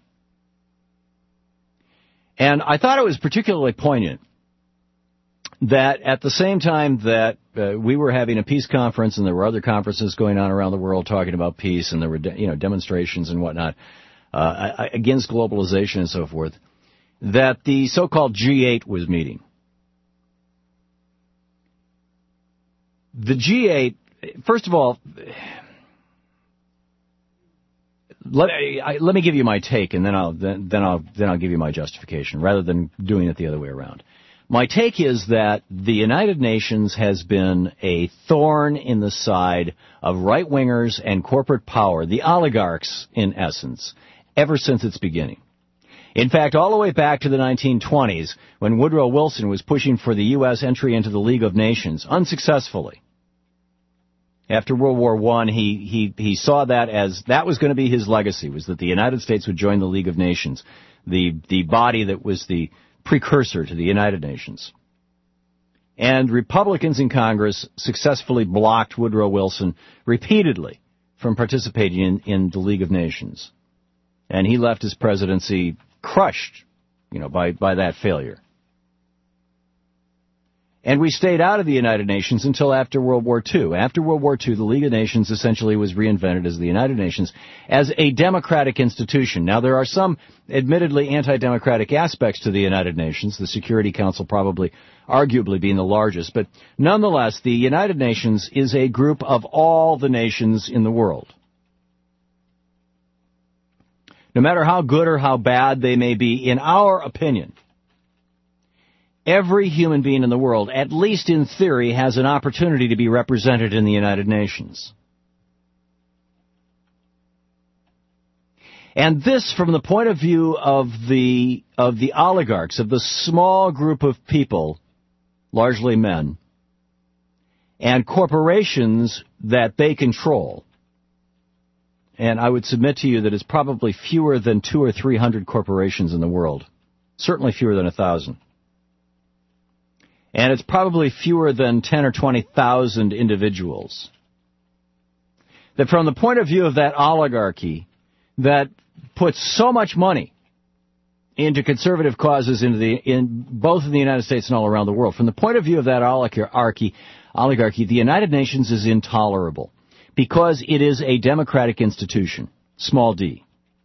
And I thought it was particularly poignant that at the same time that uh, we were having a peace conference and there were other conferences going on around the world talking about peace and there were de- you know demonstrations and whatnot uh, against globalization and so forth, that the so-called G eight was meeting. The G eight, first of all, let, I, let me give you my take and then I'll then, then I'll then I'll give you my justification rather than doing it the other way around. My take is that the United Nations has been a thorn in the side of right-wingers and corporate power, the oligarchs in essence, ever since its beginning. In fact, all the way back to the nineteen twenties, when Woodrow Wilson was pushing for the U S entry into the League of Nations, unsuccessfully. After World War One, he, he, he saw that as, that was going to be his legacy, was that the United States would join the League of Nations, the, the body that was the precursor to the United Nations. And Republicans in Congress successfully blocked Woodrow Wilson repeatedly from participating in, in the League of Nations. And he left his presidency crushed, you know, by, by that failure. And we stayed out of the United Nations until after World War Two. After World War Two, the League of Nations essentially was reinvented as the United Nations as a democratic institution. Now, there are some admittedly anti-democratic aspects to the United Nations, the Security Council probably arguably being the largest, but nonetheless, the United Nations is a group of all the nations in the world. No matter how good or how bad they may be, in our opinion, every human being in the world, at least in theory, has an opportunity to be represented in the United Nations. And this, from the point of view of the of the oligarchs, of the small group of people, largely men, and corporations that they control. and I would submit to you that it's probably fewer than two or three hundred corporations in the world. Certainly fewer than a thousand. And it's probably fewer than ten or twenty thousand individuals. That from the point of view of that oligarchy that puts so much money into conservative causes into the in both in the United States and all around the world, from the point of view of that oligarchy, oligarchy, the United Nations is intolerable because it is a democratic institution, small d.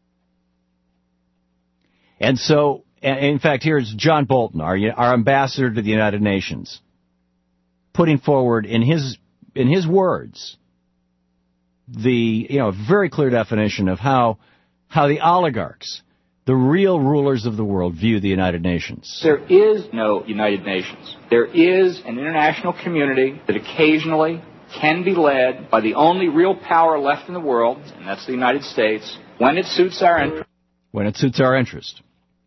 And so, in fact, here's John Bolton, our, our ambassador to the United Nations, putting forward in his in his words the you know very clear definition of how how the oligarchs, the real rulers of the world, view the United Nations. There is no United Nations. There is an international community that occasionally can be led by the only real power left in the world, and that's the United States, when it suits our interest. When it suits our interest.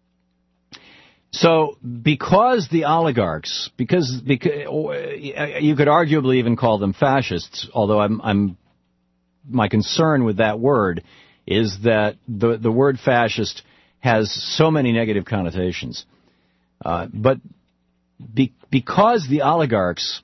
So, because the oligarchs, because, because you could arguably even call them fascists, although I'm, I'm, my concern with that word is that the the word fascist has so many negative connotations. Uh, but be, because the oligarchs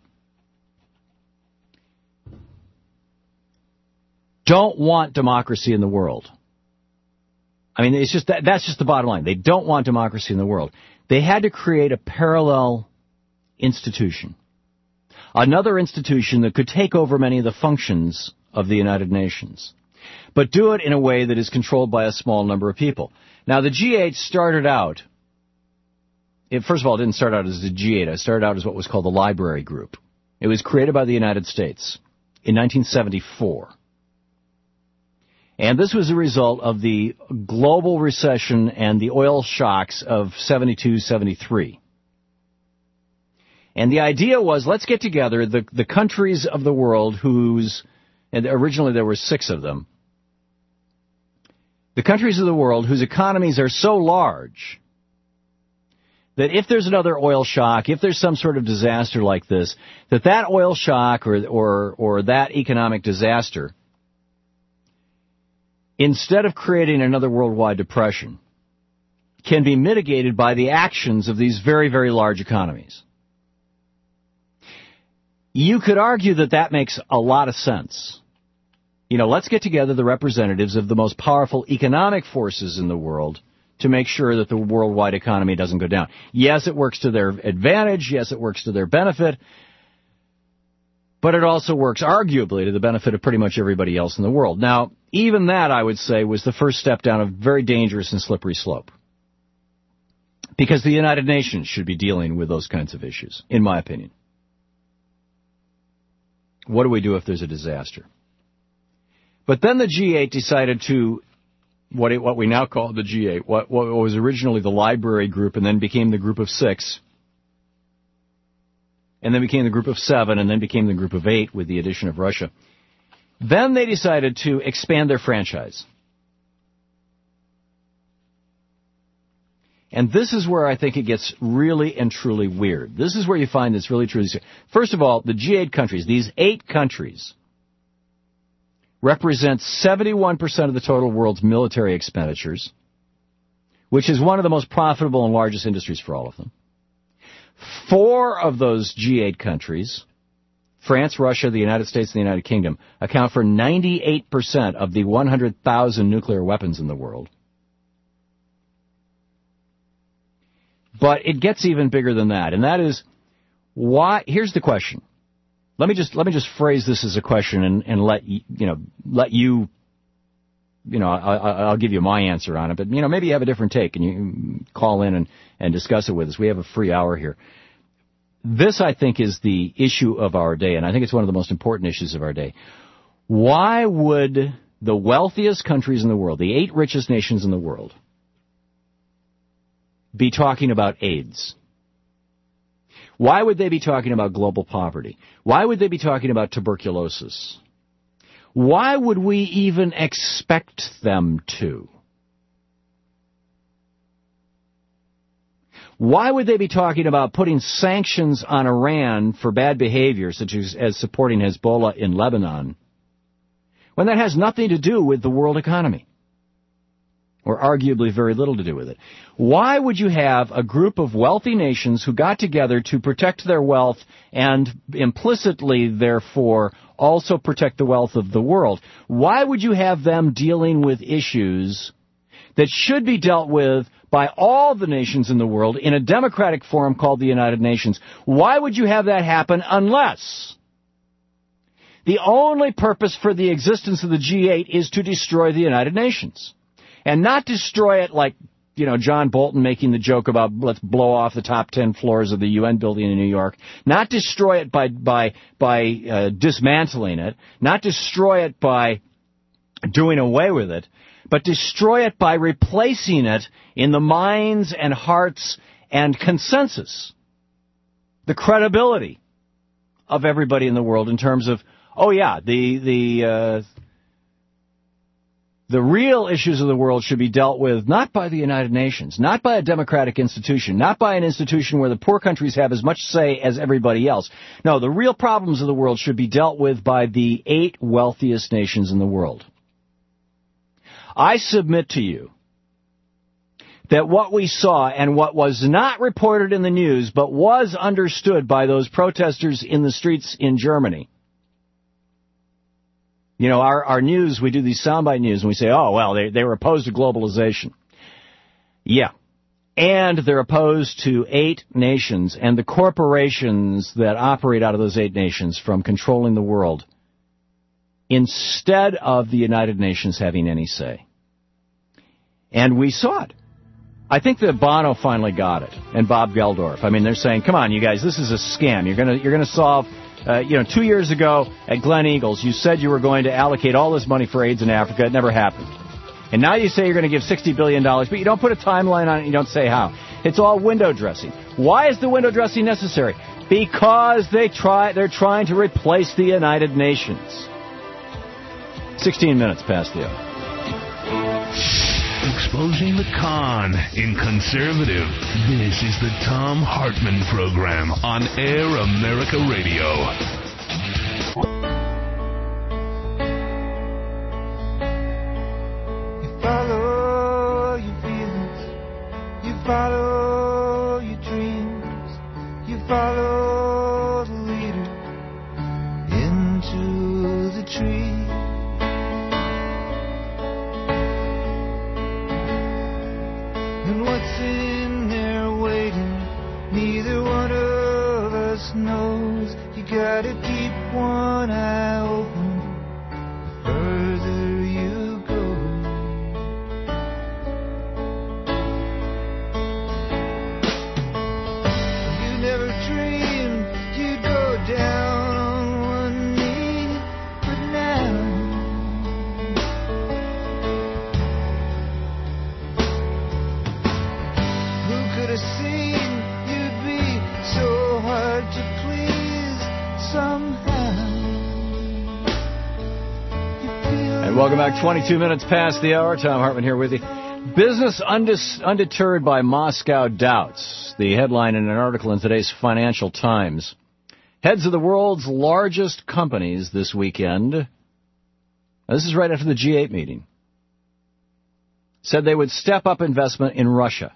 don't want democracy in the world. I mean, it's just that, that's just the bottom line. They don't want democracy in the world. They had to create a parallel institution, another institution that could take over many of the functions of the United Nations, but do it in a way that is controlled by a small number of people. Now, the G eight started out, it, first of all, it didn't start out as the G eight. It started out as what was called the Library Group. It was created by the United States in nineteen seventy-four. And this was a result of the global recession and the oil shocks of seventy-two, seventy-three. And the idea was, let's get together the, the countries of the world whose, and originally there were six of them, the countries of the world whose economies are so large that if there's another oil shock, if there's some sort of disaster like this, that that oil shock or or or that economic disaster, instead of creating another worldwide depression, can be mitigated by the actions of these very, very large economies. You could argue that that makes a lot of sense. You know, let's get together the representatives of the most powerful economic forces in the world to make sure that the worldwide economy doesn't go down. Yes, it works to their advantage. Yes, it works to their benefit. But it also works arguably to the benefit of pretty much everybody else in the world. Now, even that, I would say, was the first step down a very dangerous and slippery slope. Because the United Nations should be dealing with those kinds of issues, in my opinion. What do we do if there's a disaster? But then the G eight decided to, what it, what we now call the G eight, what, what was originally the Library Group and then became the Group of Six, and then became the Group of Seven, and then became the Group of Eight with the addition of Russia. Then they decided to expand their franchise. And this is where I think it gets really and truly weird. This is where you find this really truly. First of all, the G eight countries, these eight countries, represent seventy-one percent of the total world's military expenditures, which is one of the most profitable and largest industries for all of them. Four of those G eight countries, France, Russia, the United States, and the United Kingdom, account for ninety-eight percent of the one hundred thousand nuclear weapons in the world. But it gets even bigger than that, and that is why. Here's the question. Let me just let me just phrase this as a question, and, and let you, you know let you you know I, I'll give you my answer on it. But you know maybe you have a different take, and you call in and, and discuss it with us. We have a free hour here. This, I think, is the issue of our day, and I think it's one of the most important issues of our day. Why would the wealthiest countries in the world, the eight richest nations in the world, be talking about AIDS? Why would they be talking about global poverty? Why would they be talking about tuberculosis? Why would we even expect them to? Why would they be talking about putting sanctions on Iran for bad behavior, such as, as supporting Hezbollah in Lebanon, when that has nothing to do with the world economy, or arguably very little to do with it? Why would you have a group of wealthy nations who got together to protect their wealth and implicitly, therefore, also protect the wealth of the world? Why would you have them dealing with issues that should be dealt with by all the nations in the world in a democratic forum called the United Nations? Why would you have that happen unless the only purpose for the existence of the G eight is to destroy the United Nations? And not destroy it like, you know, John Bolton making the joke about let's blow off the top ten floors of the U N building in New York. Not destroy it by by by uh, dismantling it. Not destroy it by doing away with it. But destroy it by replacing it in the minds and hearts and consensus, the credibility of everybody in the world in terms of, oh yeah, the the uh, the real issues of the world should be dealt with not by the United Nations, not by a democratic institution, not by an institution where the poor countries have as much say as everybody else. No, the real problems of the world should be dealt with by the eight wealthiest nations in the world. I submit to you that what we saw and what was not reported in the news but was understood by those protesters in the streets in Germany. You know, our, our news, we do these soundbite news and we say, oh, well, they, they were opposed to globalization. Yeah. And they're opposed to eight nations and the corporations that operate out of those eight nations from controlling the world, instead of the United Nations having any say. And we saw it. I think that Bono finally got it, and Bob Geldorf. I mean, they're saying, come on, you guys, this is a scam. You're gonna, you're gonna solve, uh, you know, two years ago at Glen Eagles, you said you were going to allocate all this money for AIDS in Africa. It never happened. And now you say you're going to give sixty billion dollars, but you don't put a timeline on it, you don't say how. It's all window dressing. Why is the window dressing necessary? Because they try, they're trying to replace the United Nations. sixteen minutes past the hour. Exposing the con in conservative. This is the Thom Hartmann Program on Air America Radio. You follow your feelings. You follow your dreams. You follow the leader into the tree. And what's in there waiting, neither one of us knows. You gotta keep one eye open the further you go. You never dreamed you'd go down on one knee, but now could have seen you'd be so hard to please somehow. And welcome back. twenty-two minutes past the hour. Thom Hartmann here with you. Business undis- undeterred by Moscow doubts. The headline in an article in today's Financial Times. Heads of the world's largest companies this weekend, now this is right after the G eight meeting, said they would step up investment in Russia.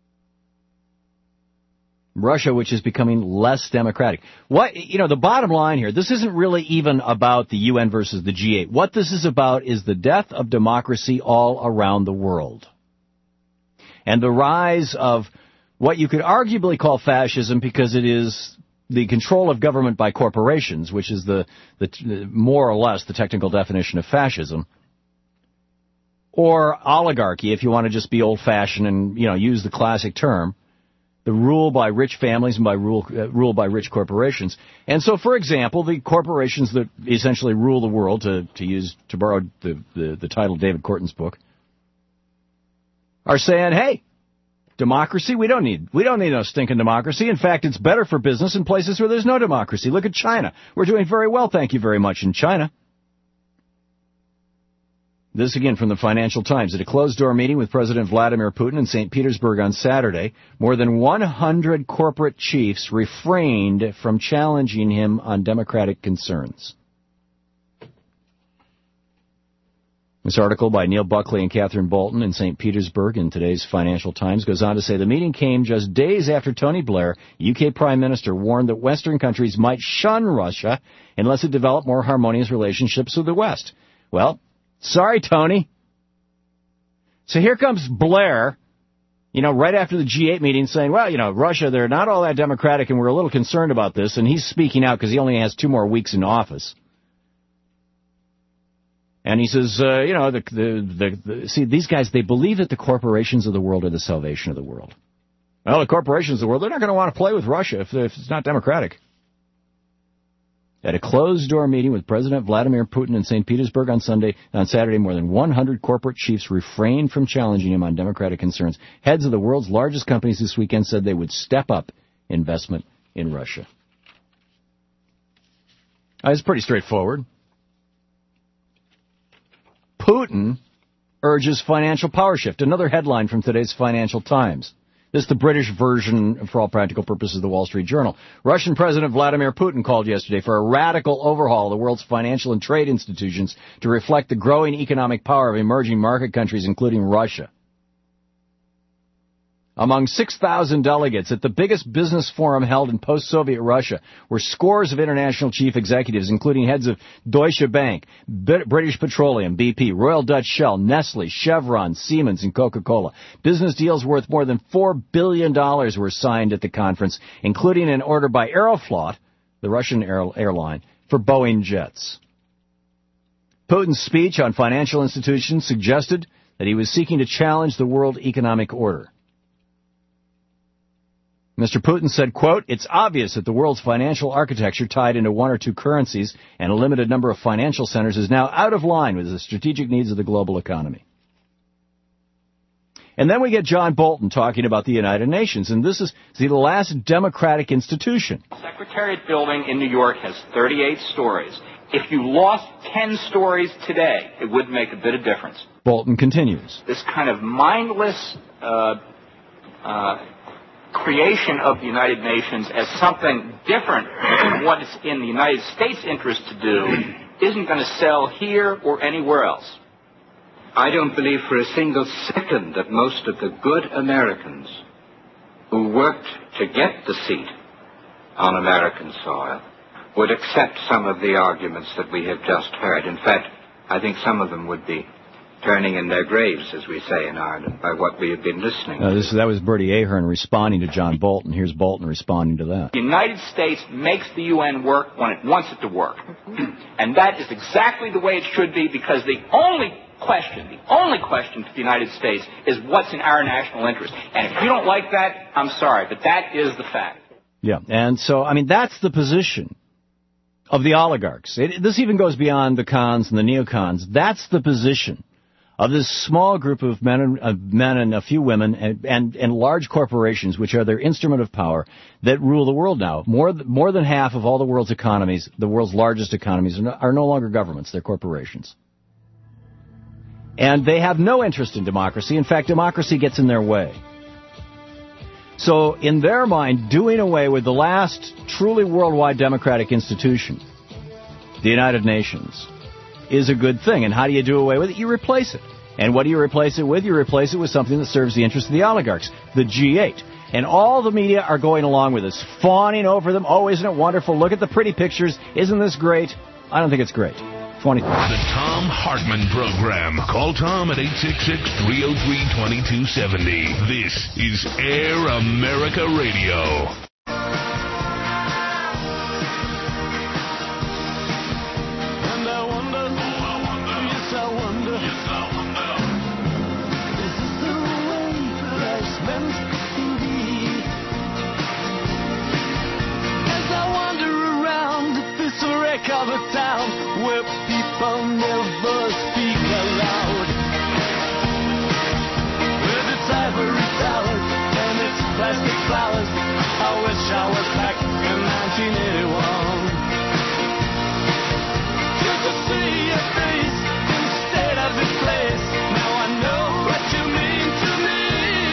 Russia, which is becoming less democratic. What, you know, the bottom line here, this isn't really even about the U N versus the G eight. What this is about is the death of democracy all around the world. And the rise of what you could arguably call fascism, because it is the control of government by corporations, which is the, the more or less the technical definition of fascism. Or oligarchy, if you want to just be old-fashioned and, you know, use the classic term. The rule by rich families and by rule, uh, rule by rich corporations. And so, for example, the corporations that essentially rule the world, to, to use, to borrow the, the, the title of David Korten's book, are saying, hey, democracy, we don't need, we don't need no stinking democracy. In fact, it's better for business in places where there's no democracy. Look at China. We're doing very well, thank you very much, in China. This again from the Financial Times. At a closed-door meeting with President Vladimir Putin in Saint Petersburg on Saturday, more than one hundred corporate chiefs refrained from challenging him on democratic concerns. This article by Neil Buckley and Catherine Bolton in Saint Petersburg in today's Financial Times goes on to say the meeting came just days after Tony Blair, U K Prime Minister, warned that Western countries might shun Russia unless it developed more harmonious relationships with the West. Well, sorry, Tony. So here comes Blair, you know, right after the G eight meeting saying, well, you know, Russia, they're not all that democratic and we're a little concerned about this. And he's speaking out because he only has two more weeks in office. And he says, uh, you know, the, the, the, the, see, these guys, they believe that the corporations of the world are the salvation of the world. Well, the corporations of the world, they're not going to want to play with Russia if, if it's not democratic. At a closed-door meeting with President Vladimir Putin in Saint Petersburg on Sunday, on Saturday, more than one hundred corporate chiefs refrained from challenging him on democratic concerns. Heads of the world's largest companies this weekend said they would step up investment in Russia. Uh, it's pretty straightforward. Putin urges financial power shift. Another headline from today's Financial Times. This is the British version, for all practical purposes, of the Wall Street Journal. Russian President Vladimir Putin called yesterday for a radical overhaul of the world's financial and trade institutions to reflect the growing economic power of emerging market countries, including Russia. Among six thousand delegates at the biggest business forum held in post-Soviet Russia were scores of international chief executives, including heads of Deutsche Bank, B- British Petroleum, B P, Royal Dutch Shell, Nestle, Chevron, Siemens, and Coca-Cola. Business deals worth more than four billion dollars were signed at the conference, including an order by Aeroflot, the Russian air- airline, for Boeing jets. Putin's speech on financial institutions suggested that he was seeking to challenge the world economic order. Mister Putin said, quote, it's obvious that the world's financial architecture tied into one or two currencies and a limited number of financial centers is now out of line with the strategic needs of the global economy. And then we get John Bolton talking about the United Nations, and this is the last democratic institution. The Secretariat building in New York has thirty-eight stories. If you lost ten stories today, it would make a bit of difference. Bolton continues. This kind of mindless uh, uh, creation of the United Nations as something different from what is in the United States' interest to do isn't going to sell here or anywhere else. I don't believe for a single second that most of the good Americans who worked to get the seat on American soil would accept some of the arguments that we have just heard. In fact, I think some of them would be turning in their graves, as we say in Ireland, by what we have been listening uh, to. This, that was Bertie Ahern responding to John Bolton. Here's Bolton responding to that. The United States makes the U N work when it wants it to work. And that is exactly the way it should be, because the only question, the only question to the United States is what's in our national interest. And if you don't like that, I'm sorry, but that is the fact. Yeah, and so, I mean, that's the position of the oligarchs. It, this even goes beyond the cons and the neocons. That's the position of this small group of men and, uh, men and a few women and, and, and large corporations, which are their instrument of power, that rule the world now. More, more than half of all the world's economies, the world's largest economies, are no, are no longer governments. They're corporations. And they have no interest in democracy. In fact, democracy gets in their way. So, in their mind, doing away with the last truly worldwide democratic institution, the United Nations, is a good thing. And how do you do away with it? You replace it. And what do you replace it with? You replace it with something that serves the interests of the oligarchs, the G eight. And all the media are going along with this, fawning over them. Oh, isn't it wonderful? Look at the pretty pictures. Isn't this great? I don't think it's great. twenty The Thom Hartmann Program. Call Tom at eight six six, three oh three, two two seven oh. This is Air America Radio. Of a town where people never speak aloud, with its ivory towers and its plastic flowers. I wish I was back in nineteen eighty-one, just to see your face instead of this place. Now I know what you mean to me.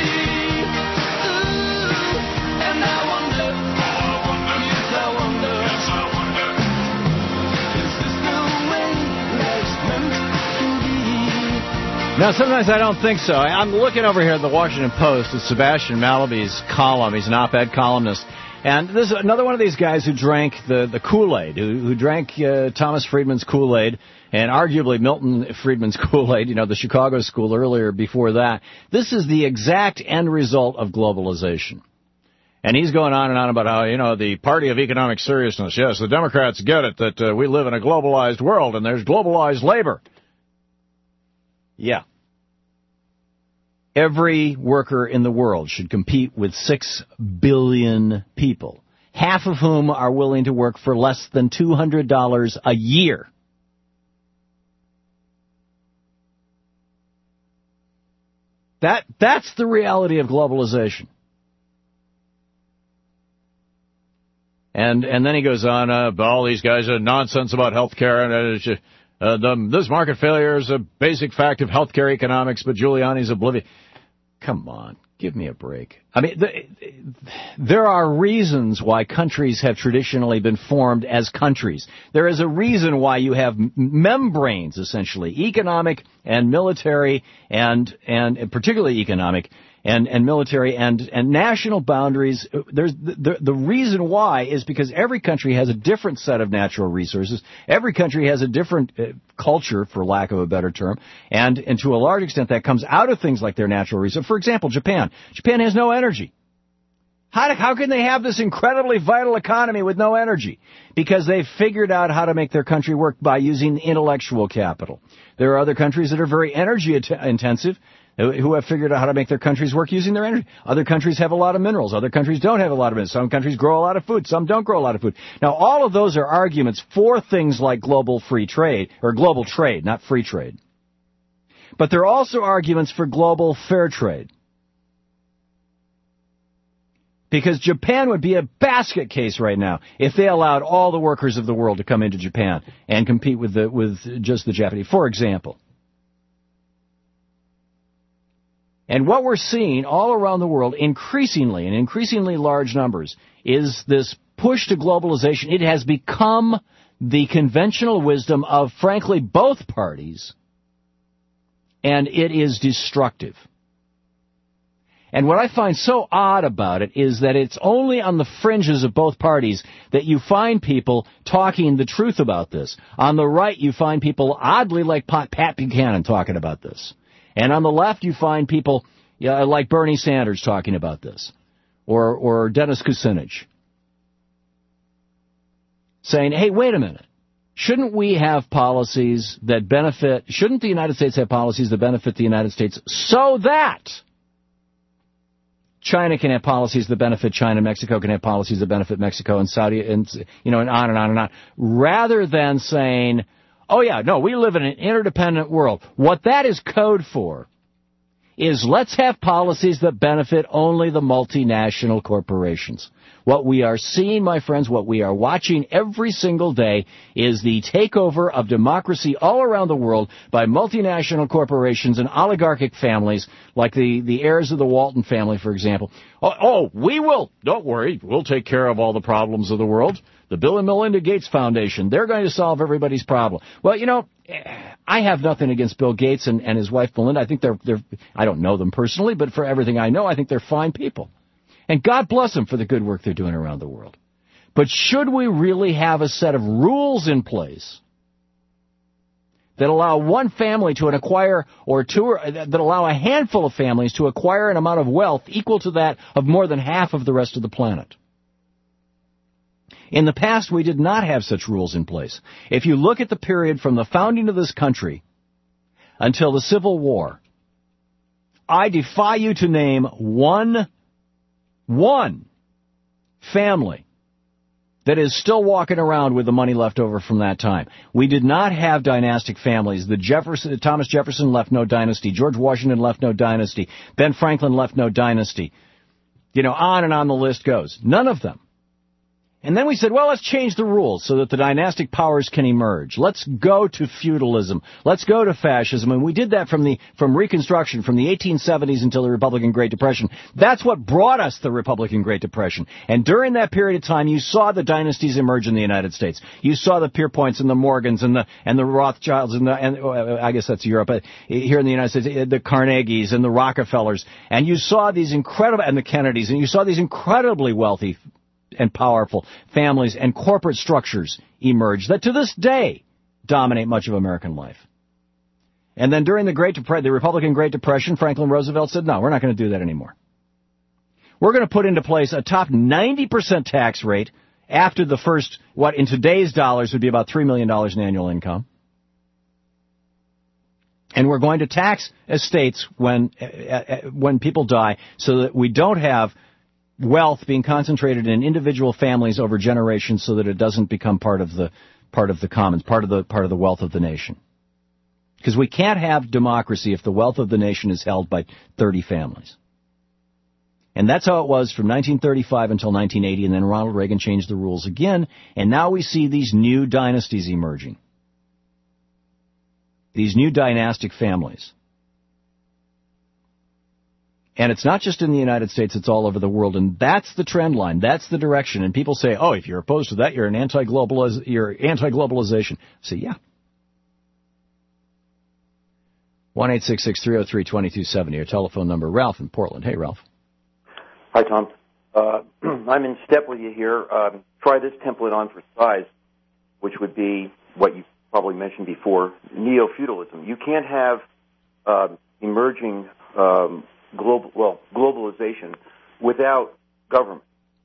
Ooh, and I wonder, I wonder, yes I wonder, yes I wonder. Is this the way life's meant to be? Now, sometimes I don't think so. I'm looking over here at the Washington Post at Sebastian Malaby's column. He's an op-ed columnist. And this is another one of these guys who drank the, the Kool-Aid, who, who drank uh, Thomas Friedman's Kool-Aid and arguably Milton Friedman's Kool-Aid, you know, the Chicago school earlier before that. This is the exact end result of globalization. And he's going on and on about how, you know, the party of economic seriousness. Yes, the Democrats get it that uh, we live in a globalized world and there's globalized labor. Yeah. Every worker in the world should compete with six billion people, half of whom are willing to work for less than two hundred dollars a year. That that's the reality of globalization. And and then he goes on, uh, all these guys are nonsense about health care, and uh, uh, the, this market failure is a basic fact of healthcare economics, but Giuliani's oblivious. Come on, give me a break. I mean, the, there are reasons why countries have traditionally been formed as countries. There is a reason why you have membranes, essentially, economic and military, and and particularly economic and and military and and national boundaries. There's the the reason why is because every country has a different set of natural resources. Every country has a different uh, culture, for lack of a better term, and and to a large extent that comes out of things like their natural resources. For example, Japan. Japan has no energy. How do, how can they have this incredibly vital economy with no energy? Because they've figured out how to make their country work by using intellectual capital. There are other countries that are very energy intensive, who have figured out how to make their countries work using their energy. Other countries have a lot of minerals. Other countries don't have a lot of minerals. Some countries grow a lot of food. Some don't grow a lot of food. Now, all of those are arguments for things like global free trade, or global trade, not free trade. But they're also arguments for global fair trade. Because Japan would be a basket case right now if they allowed all the workers of the world to come into Japan and compete with the, with just the Japanese, for example. And what we're seeing all around the world, increasingly, in increasingly large numbers, is this push to globalization. It has become the conventional wisdom of, frankly, both parties, and it is destructive. And what I find so odd about it is that it's only on the fringes of both parties that you find people talking the truth about this. On the right, you find people oddly like Pat Buchanan talking about this. And on the left, you find people uh, like Bernie Sanders talking about this, or or Dennis Kucinich, saying, hey, wait a minute. Shouldn't we have policies that benefit, shouldn't the United States have policies that benefit the United States so that China can have policies that benefit China, Mexico can have policies that benefit Mexico, and Saudi, and, you know, and on and on and on, rather than saying, oh, yeah, no, we live in an interdependent world. What that is code for is let's have policies that benefit only the multinational corporations. What we are seeing, my friends, what we are watching every single day is the takeover of democracy all around the world by multinational corporations and oligarchic families like the, the heirs of the Walton family, for example. Oh, oh, we will, don't worry, we'll take care of all the problems of the world. The Bill and Melinda Gates Foundation, they're going to solve everybody's problem. Well, you know, I have nothing against Bill Gates and, and his wife Melinda. I think they're, they're, I don't know them personally, but for everything I know, I think they're fine people. And God bless them for the good work they're doing around the world. But should we really have a set of rules in place that allow one family to acquire, or two, that allow a handful of families to acquire an amount of wealth equal to that of more than half of the rest of the planet? In the past, we did not have such rules in place. If you look at the period from the founding of this country until the Civil War, I defy you to name one, one family that is still walking around with the money left over from that time. We did not have dynastic families. The Jefferson, Thomas Jefferson left no dynasty. George Washington left no dynasty. Ben Franklin left no dynasty. You know, on and on the list goes. None of them. And then we said, well, let's change the rules so that the dynastic powers can emerge. Let's go to feudalism. Let's go to fascism. And we did that from the from Reconstruction, from the eighteen seventies until the Republican Great Depression. That's what brought us the Republican Great Depression. And during that period of time, you saw the dynasties emerge in the United States. You saw the Pierpoints and the Morgans and the and the Rothschilds and the and uh, I guess that's Europe, but here in the United States, the Carnegies and the Rockefellers. And you saw these incredible and the Kennedys, and you saw these incredibly wealthy and powerful families and corporate structures emerge that to this day dominate much of American life. And then during the Great Depre- the Republican Great Depression, Franklin Roosevelt said, no, we're not going to do that anymore. We're going to put into place a top ninety percent tax rate after the first, what in today's dollars would be about three million dollars in annual income. And we're going to tax estates when uh, when people die so that we don't have wealth being concentrated in individual families over generations so that it doesn't become part of the part of the commons, part of the part of the wealth of the nation. Because we can't have democracy if the wealth of the nation is held by thirty families. And that's how it was from nineteen thirty-five until nineteen eighty, and then Ronald Reagan changed the rules again, and now we see these new dynasties emerging. These new dynastic families. And it's not just in the United States, it's all over the world. And that's the trend line. That's the direction. And people say, oh, if you're opposed to that, you're an anti-globaliz- you're anti-globalization. I say, yeah. one eight six six, three oh three, two two seven zero. Your telephone number. Ralph in Portland. Hey, Ralph. Hi, Tom. Uh, I'm in step with you here. Um, try this template on for size, which would be what you probably mentioned before, neo-feudalism. You can't have uh, emerging um global, well, globalization without government.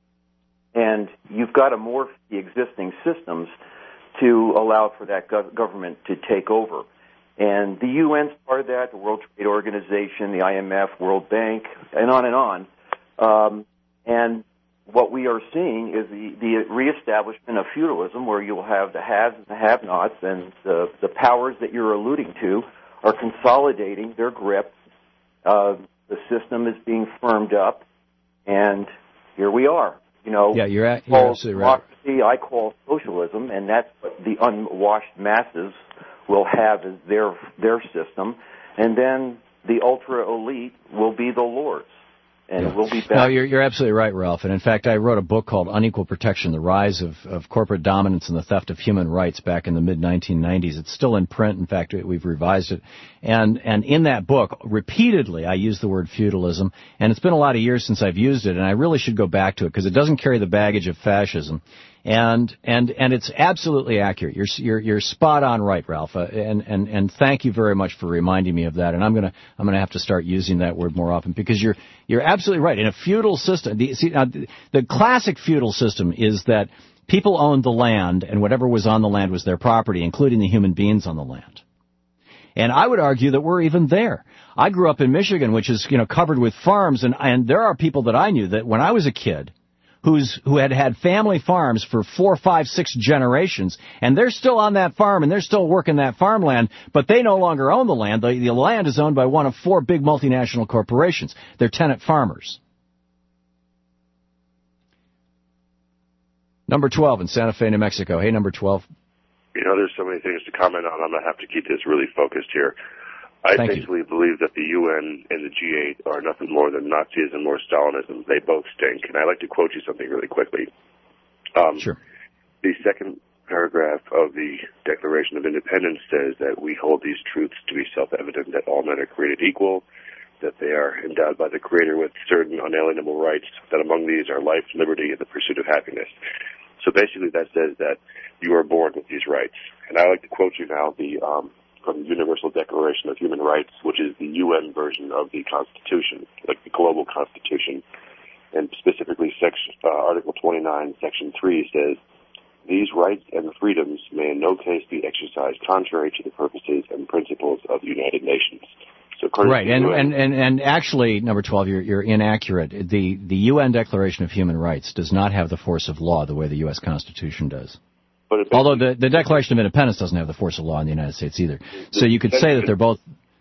And you've got to morph the existing systems to allow for that gov- government to take over. And the U N's part of that, the World Trade Organization, the I M F, World Bank, and on and on. Um, and what we are seeing is the, the reestablishment of feudalism, where you'll have the haves and the have-nots, and the, the powers that you're alluding to are consolidating their grip. Uh, The system is being firmed up, and here we are. You know, yeah, you're, at, you're absolutely right. Democracy, I call socialism, and that's what the unwashed masses will have as their their system, and then the ultra elite will be the lords. And yeah. we'll be back. No, you're, you're absolutely right, Ralph. And in fact, I wrote a book called Unequal Protection, The Rise of, of Corporate Dominance and the Theft of Human Rights back in the mid nineteen nineties. It's still in print. In fact, we've revised it. And, and in that book, repeatedly, I use the word feudalism. And it's been a lot of years since I've used it, and I really should go back to it because it doesn't carry the baggage of fascism. And, and, and it's absolutely accurate. You're, you're, you're spot on right, Ralph. Uh, and, and, and thank you very much for reminding me of that. And I'm gonna, I'm gonna have to start using that word more often because you're, you're absolutely right. In a feudal system, the, see, uh, the, the classic feudal system is that people owned the land and whatever was on the land was their property, including the human beings on the land. And I would argue that we're even there. I grew up in Michigan, which is, you know, covered with farms, and, and there are people that I knew that when I was a kid, who's who had had family farms for four, five, six generations, and they're still on that farm, and they're still working that farmland, but they no longer own the land. The, the land is owned by one of four big multinational corporations. They're tenant farmers. Number twelve in Santa Fe, New Mexico. Hey, number twelve. You know, there's so many things to comment on. I'm going to have to keep this really focused here. I Thank basically you. believe that the U N and the G eight are nothing more than Nazism or Stalinism. They both stink. And I'd like to quote you something really quickly. Um, sure. The second paragraph of the Declaration of Independence says that we hold these truths to be self-evident, that all men are created equal, that they are endowed by the Creator with certain unalienable rights, that among these are life, liberty, and the pursuit of happiness. So basically that says that you are born with these rights. And I'd like to quote you now the um, from the Universal Declaration of Human Rights, which is the U N version of the Constitution, like the global Constitution. And specifically section, uh, Article twenty-nine, Section three says, these rights and freedoms may in no case be exercised contrary to the purposes and principles of the United Nations. So right, and, and, and, and actually, number twelve, you're, you're inaccurate. The, the U N Declaration of Human Rights does not have the force of law the way the U S Constitution does. Although the, the Declaration of Independence doesn't have the force of law in the United States either. So you could say that they're both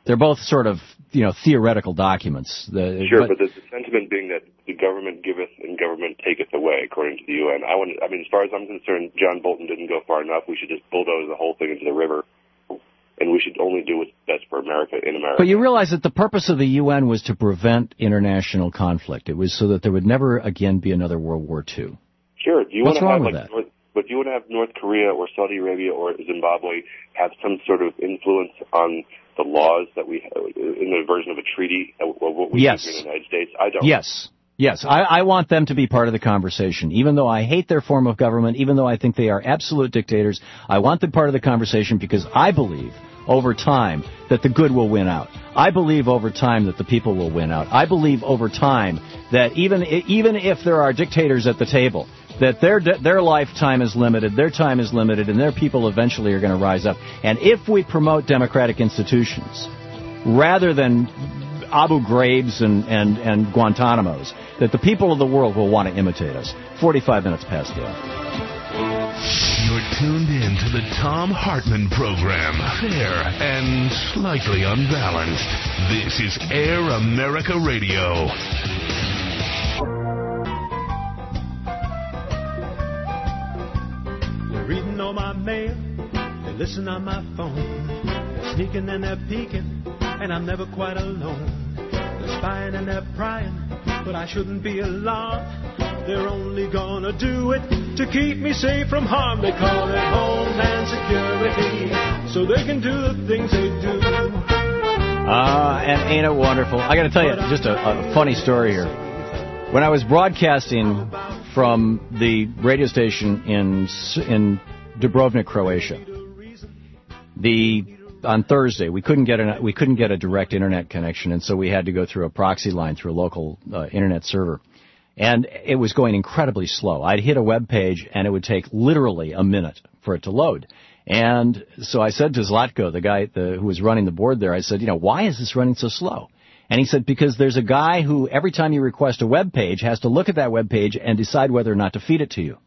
They're both sort of, you know, theoretical documents. The, Sure, but, but the, the sentiment being that the government giveth and government taketh away, according to the U N. I, want, I mean, as far as I'm concerned, John Bolton didn't go far enough. We should just bulldoze the whole thing into the river, and we should only do what's best for America in America. But you realize that the purpose of the U N was to prevent international conflict. It was so that there would never again be another World War Two. Sure. Do you What's want to wrong have, with like, that? North, but do you want to have North Korea or Saudi Arabia or Zimbabwe have some sort of influence on the laws that we have in the version of a treaty of what we Yes. do in the United States? I don't. Yes. Yes, I, I want them to be part of the conversation. Even though I hate their form of government, even though I think they are absolute dictators, I want them part of the conversation because I believe over time that the good will win out. I believe over time that the people will win out. I believe over time that even even if there are dictators at the table, that their their lifetime is limited, their time is limited, and their people eventually are going to rise up. And if we promote democratic institutions rather than Abu Ghraibs and, and, and Guantanamos, that the people of the world will want to imitate us. forty-five minutes past the hour. You're tuned in to the Tom Hartman program. Fair and slightly unbalanced. This is Air America Radio. They're reading all my mail, they listen on my phone. They're sneaking and they're peeking, and I'm never quite alone. They're spying and they're prying, but I shouldn't be alarmed. They're only gonna do it to keep me safe from harm. They call it Homeland Security, so they can do the things they do. Ah, uh, and ain't it wonderful? I got to tell you, just a, a funny story here. When I was broadcasting from the radio station in in Dubrovnik, Croatia, the on Thursday we couldn't get a we couldn't get a direct internet connection, and so we had to go through a proxy line through a local uh, internet server, and it was going incredibly slow. I'd hit a web page, and it would take literally a minute for it to load. And so I said to Zlatko, the guy the, who was running the board there, I said, you know, why is this running so slow? And he said, because there's a guy who every time you request a web page has to look at that web page and decide whether or not to feed it to you.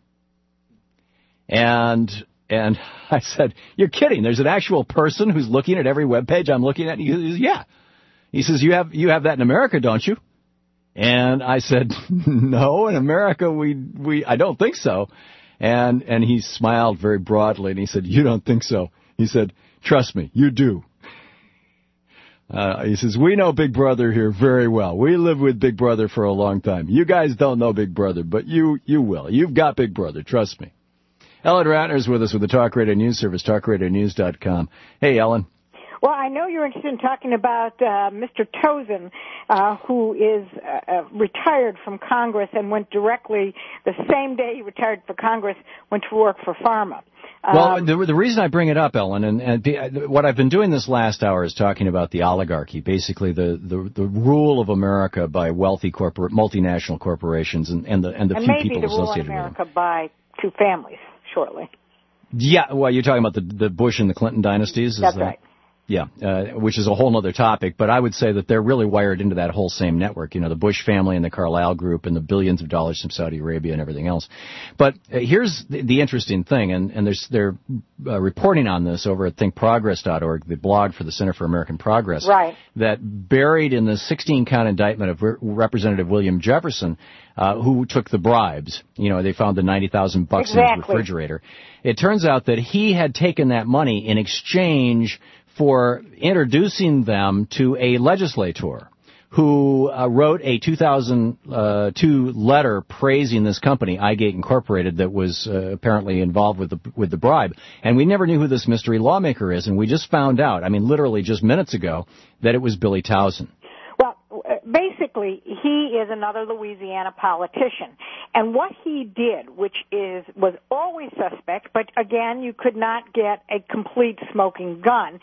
And and I said, you're kidding. There's an actual person who's looking at every web page I'm looking at. And he says, yeah. He says, you have you have that in America, don't you? And I said, no, in America we we I don't think so. And and he smiled very broadly and he said, you don't think so? He said, trust me, you do. Uh, he says, we know Big Brother here very well. We lived with Big Brother for a long time. You guys don't know Big Brother, but you you will. You've got Big Brother, trust me. Ellen Ratner's with us with the Talk Radio News Service, talk radio news dot com. Hey, Ellen. Well, I know you're interested in talking about uh, Mister Tozin, uh, who is uh, uh, retired from Congress and went directly, the same day he retired from Congress, went to work for pharma. Well, Um, the, the reason I bring it up, Ellen, and, and the, what I've been doing this last hour is talking about the oligarchy, basically the, the, the rule of America by wealthy corporate, multinational corporations and, and the, and the and few maybe people the rule in associated with them. America by two families shortly. Yeah, well, you're talking about the, the Bush and the Clinton dynasties? Is That's that, right. Yeah, uh, which is a whole other topic, but I would say that they're really wired into that whole same network, you know, the Bush family and the Carlyle Group and the billions of dollars from Saudi Arabia and everything else. But uh, here's the, the interesting thing, and, and there's, they're uh, reporting on this over at think progress dot org, the blog for the Center for American Progress, Right. that buried in the sixteen-count indictment of Re- Representative William Jefferson, uh, who took the bribes. You know, they found the ninety thousand bucks in his Exactly. refrigerator. It turns out that he had taken that money in exchange for introducing them to a legislator who uh, wrote a two thousand two letter praising this company, iGate Incorporated, that was uh, apparently involved with the with the bribe. And we never knew who this mystery lawmaker is, and we just found out, I mean, literally just minutes ago, that it was Billy Towson. Well, uh, basically, he is another Louisiana politician. And what he did, which is was always suspect, but again, you could not get a complete smoking gun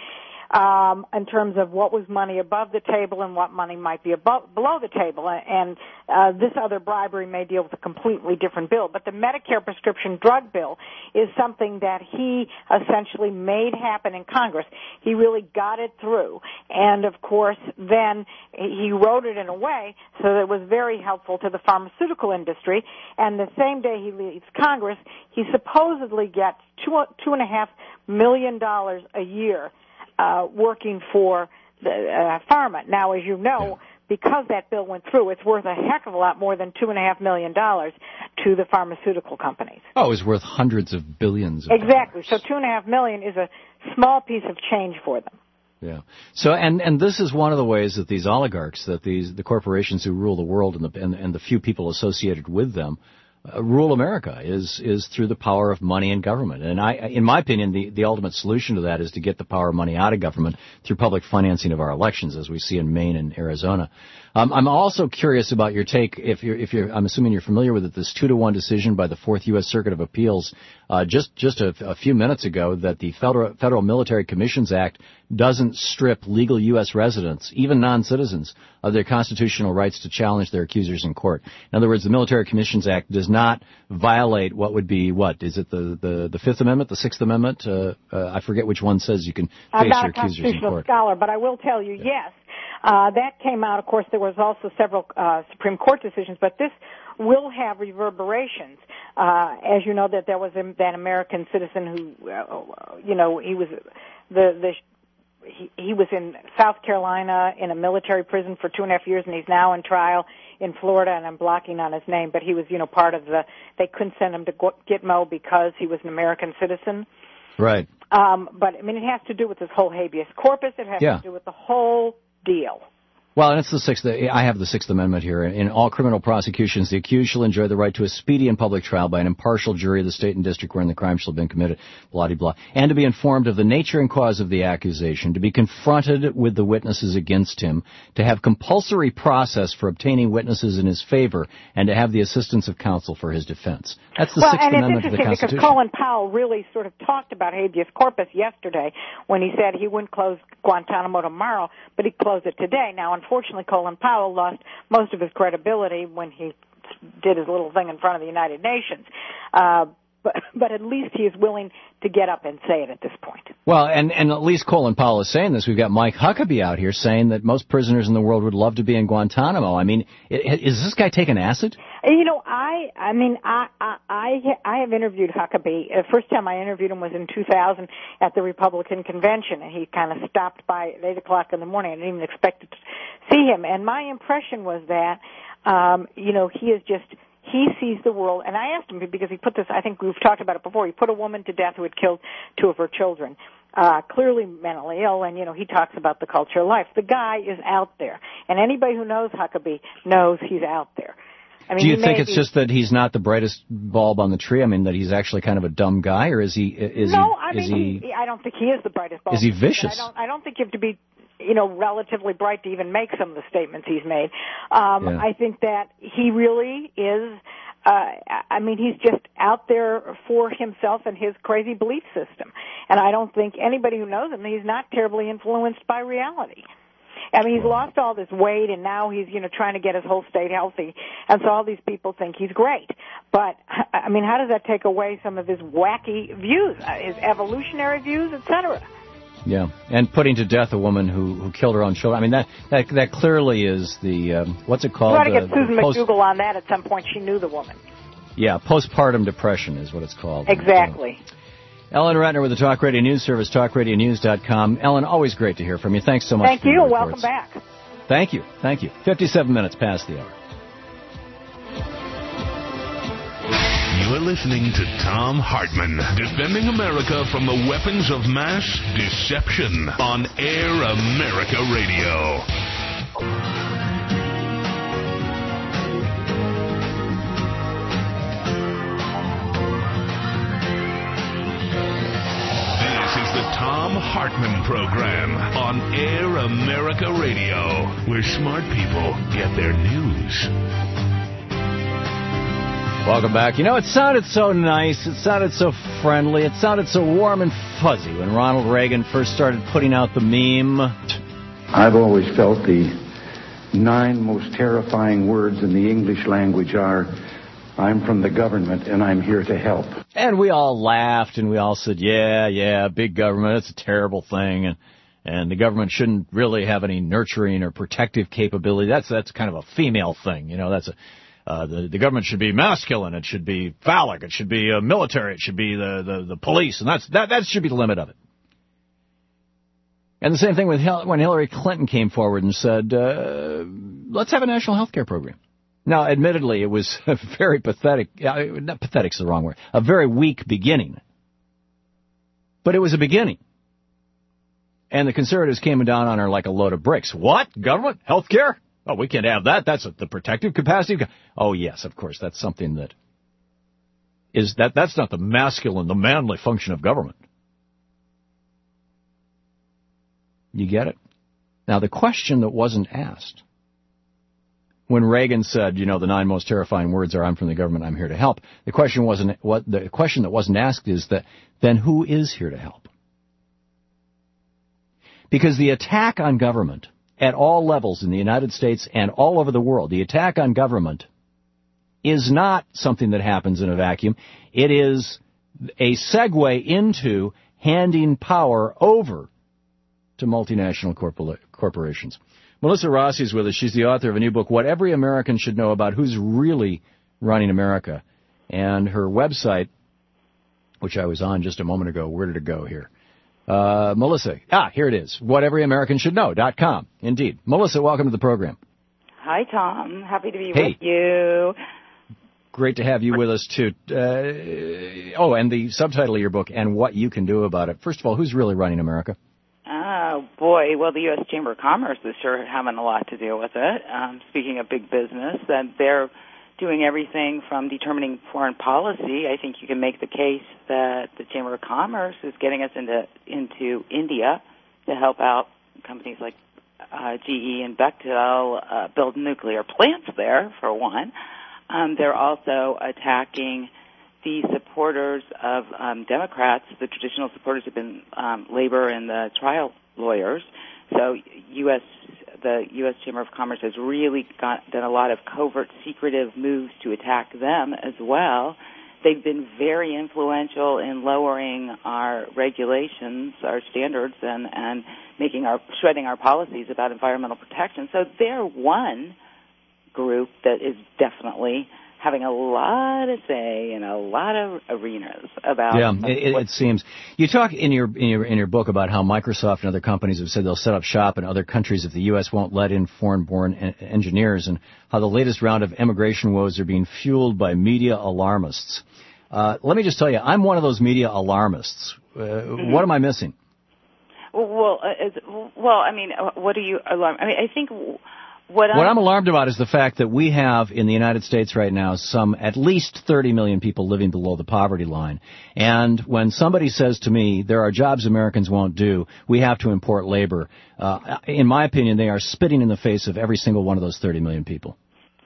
um, in terms of what was money above the table and what money might be above, below the table. And uh, this other bribery may deal with a completely different bill. But the Medicare prescription drug bill is something that he essentially made happen in Congress. He really got it through. And, of course, then he wrote it in a way so that it was very helpful to the pharmaceutical industry. And the same day he leaves Congress, he supposedly gets two, two and a half million dollars a year uh, working for the uh, pharma. Now, as you know, because that bill went through, it's worth a heck of a lot more than two and a half million dollars to the pharmaceutical companies. Oh, it was worth hundreds of billions of Exactly. dollars. So two and a half million is a small piece of change for them. Yeah. So, and, and this is one of the ways that these oligarchs, that these, the corporations who rule the world and the, and, and the few people associated with them, uh, rule America, is, is through the power of money and government. And I, in my opinion, the, the ultimate solution to that is to get the power of money out of government through public financing of our elections, as we see in Maine and Arizona. Um, I'm also curious about your take, if you're, if you're, I'm assuming you're familiar with it, this two to one decision by the Fourth U S Circuit of Appeals, uh, just, just a, a few minutes ago, that the Federal, Federal Military Commissions Act doesn't strip legal U S residents, even non-citizens, of their constitutional rights to challenge their accusers in court. In other words, the Military Commissions Act does not violate what would be, what, is it the, the, the Fifth Amendment, the Sixth Amendment? Uh, uh, I forget which one says you can face I'm not your a accusers in constitutional court. scholar, but I will tell you, yes. Uh, that came out, of course, there was also several uh, Supreme Court decisions, but this will have reverberations. Uh, as you know, that there was a, that American citizen who, uh, you know, he was the the he, he was in South Carolina in a military prison for two and a half years, and he's now in trial in Florida, and I'm blocking on his name, but he was, you know, part of the, they couldn't send him to Gitmo because he was an American citizen. Right. Um, but, I mean, it has to do with this whole habeas corpus. It has Yeah. to do with the whole deal. Well, and it's the Sixth. I have the Sixth Amendment here. In all criminal prosecutions, the accused shall enjoy the right to a speedy and public trial by an impartial jury of the state and district wherein the crime shall have been committed, blah, blah, blah, and to be informed of the nature and cause of the accusation, to be confronted with the witnesses against him, to have compulsory process for obtaining witnesses in his favor, and to have the assistance of counsel for his defense. That's the well, Sixth and Amendment it's of the interesting Constitution. because Colin Powell really sort of talked about habeas corpus yesterday when he said he wouldn't close Guantanamo tomorrow, but he'd close it today. Now, unfortunately, Colin Powell lost most of his credibility when he did his little thing in front of the United Nations. Uh, but, but at least he is willing to get up and say it at this point. Well, and, and at least Colin Powell is saying this. We've got Mike Huckabee out here saying that most prisoners in the world would love to be in Guantanamo. I mean, is this guy taking acid? You know, I, I mean, I, I, I, I have interviewed Huckabee. The first time I interviewed him was in two thousand at the Republican convention, and he kind of stopped by at eight o'clock in the morning. I didn't even expect to see him. And my impression was that, um, you know, he is just, he sees the world, and I asked him because he put this, I think we've talked about it before, he put a woman to death who had killed two of her children, uh, clearly mentally ill, and, you know, he talks about the culture of life. The guy is out there, and anybody who knows Huckabee knows he's out there. I mean, do you he think may it's be, just that he's not the brightest bulb on the tree? I mean, that he's actually kind of a dumb guy, or is he, is no, he, I is mean, he, he, I don't think he is the brightest bulb. is he But vicious? I don't, I don't think you have to be, you know, relatively bright to even make some of the statements he's made. Um, Yeah. I think that he really is, uh, I mean, he's just out there for himself and his crazy belief system. And I don't think anybody who knows him, he's not terribly influenced by reality. I mean, he's lost all this weight, and now he's, you know, trying to get his whole state healthy, and so all these people think he's great. But, I mean, how does that take away some of his wacky views, uh, his evolutionary views, et cetera? Yeah, and putting to death a woman who who killed her own children. I mean, that that that clearly is the um, what's it called? Try to get The- Susan the post- McDougal on that at some point. She knew the woman. Yeah, postpartum depression is what it's called. Exactly. Ellen Ratner with the Talk Radio News Service, talk radio news dot com. Ellen, always great to hear from you. Thanks so much. Thank for you, your and welcome reports. back. Thank you, thank you. fifty-seven minutes past the hour. You're listening to Tom Hartman, defending America from the weapons of mass deception on Air America Radio. This is the Tom Hartman Program on Air America Radio, where smart people get their news. Welcome back. You know, it sounded so nice. It sounded so friendly. It sounded so warm and fuzzy when Ronald Reagan first started putting out the meme. I've always felt the nine most terrifying words in the English language are, I'm from the government and I'm here to help. And we all laughed and we all said, yeah, yeah, big government, it's a terrible thing. And and the government shouldn't really have any nurturing or protective capability. That's that's kind of a female thing. You know, that's a Uh, the, the government should be masculine. It should be phallic. It should be uh, military. It should be the, the, the police. And that's that, that should be the limit of it. And the same thing with Hil- when Hillary Clinton came forward and said, uh, let's have a national health care program. Now, admittedly, it was a very pathetic, uh, not pathetic's the wrong word, a very weak beginning. But it was a beginning. And the conservatives came down on her like a load of bricks. What? Government? Health care? Oh, we can't have that. That's the protective capacity. Oh, yes, of course. That's something that is, that that's not the masculine, the manly function of government. You get it? Now, the question that wasn't asked, when Reagan said, you know, the nine most terrifying words are, I'm from the government, I'm here to help, the question wasn't, what the question that wasn't asked is that, then who is here to help? Because the attack on government at all levels in the United States and all over the world, the attack on government is not something that happens in a vacuum. It is a segue into handing power over to multinational corpora- corporations. Melissa Rossi is with us. She's the author of a new book, What Every American Should Know About Who's Really Running America. And her website, which I was on just a moment ago, where did it go here? Uh, Melissa, ah, here it is, what every american should know dot com. Indeed. Melissa, welcome to the program. Hi, Tom. Happy to be hey. with you. Great to have you with us, too. Uh, oh, and the subtitle of your book, And What You Can Do About It. First of all, who's really running America? Oh, boy. Well, the U S Chamber of Commerce is sure having a lot to do with it. Um, speaking of big business, that they're doing everything from determining foreign policy. I think you can make the case that the Chamber of Commerce is getting us into into India to help out companies like uh, G E and Bechtel uh, build nuclear plants there, for one. Um, they're also attacking the supporters of um, Democrats. The traditional supporters have been um, labor and the trial lawyers. So U S the U S Chamber of Commerce has really got, done a lot of covert, secretive moves to attack them as well. They've been very influential in lowering our regulations, our standards, and, and making our shredding our policies about environmental protection. So they're one group that is definitely having a lot to say in a lot of arenas about. Yeah, it, it seems. You talk in your, in your in your book about how Microsoft and other companies have said they'll set up shop in other countries if the U S won't let in foreign-born en- engineers, and how the latest round of immigration woes are being fueled by media alarmists. Uh, let me just tell you, I'm one of those media alarmists. Uh, mm-hmm. What am I missing? Well, uh, as, well, I mean, what are you alarmed? I mean, I think. What I'm, what I'm alarmed about is the fact that we have in the United States right now some at least thirty million people living below the poverty line. And when somebody says to me, there are jobs Americans won't do, we have to import labor, uh, in my opinion, they are spitting in the face of every single one of those thirty million people.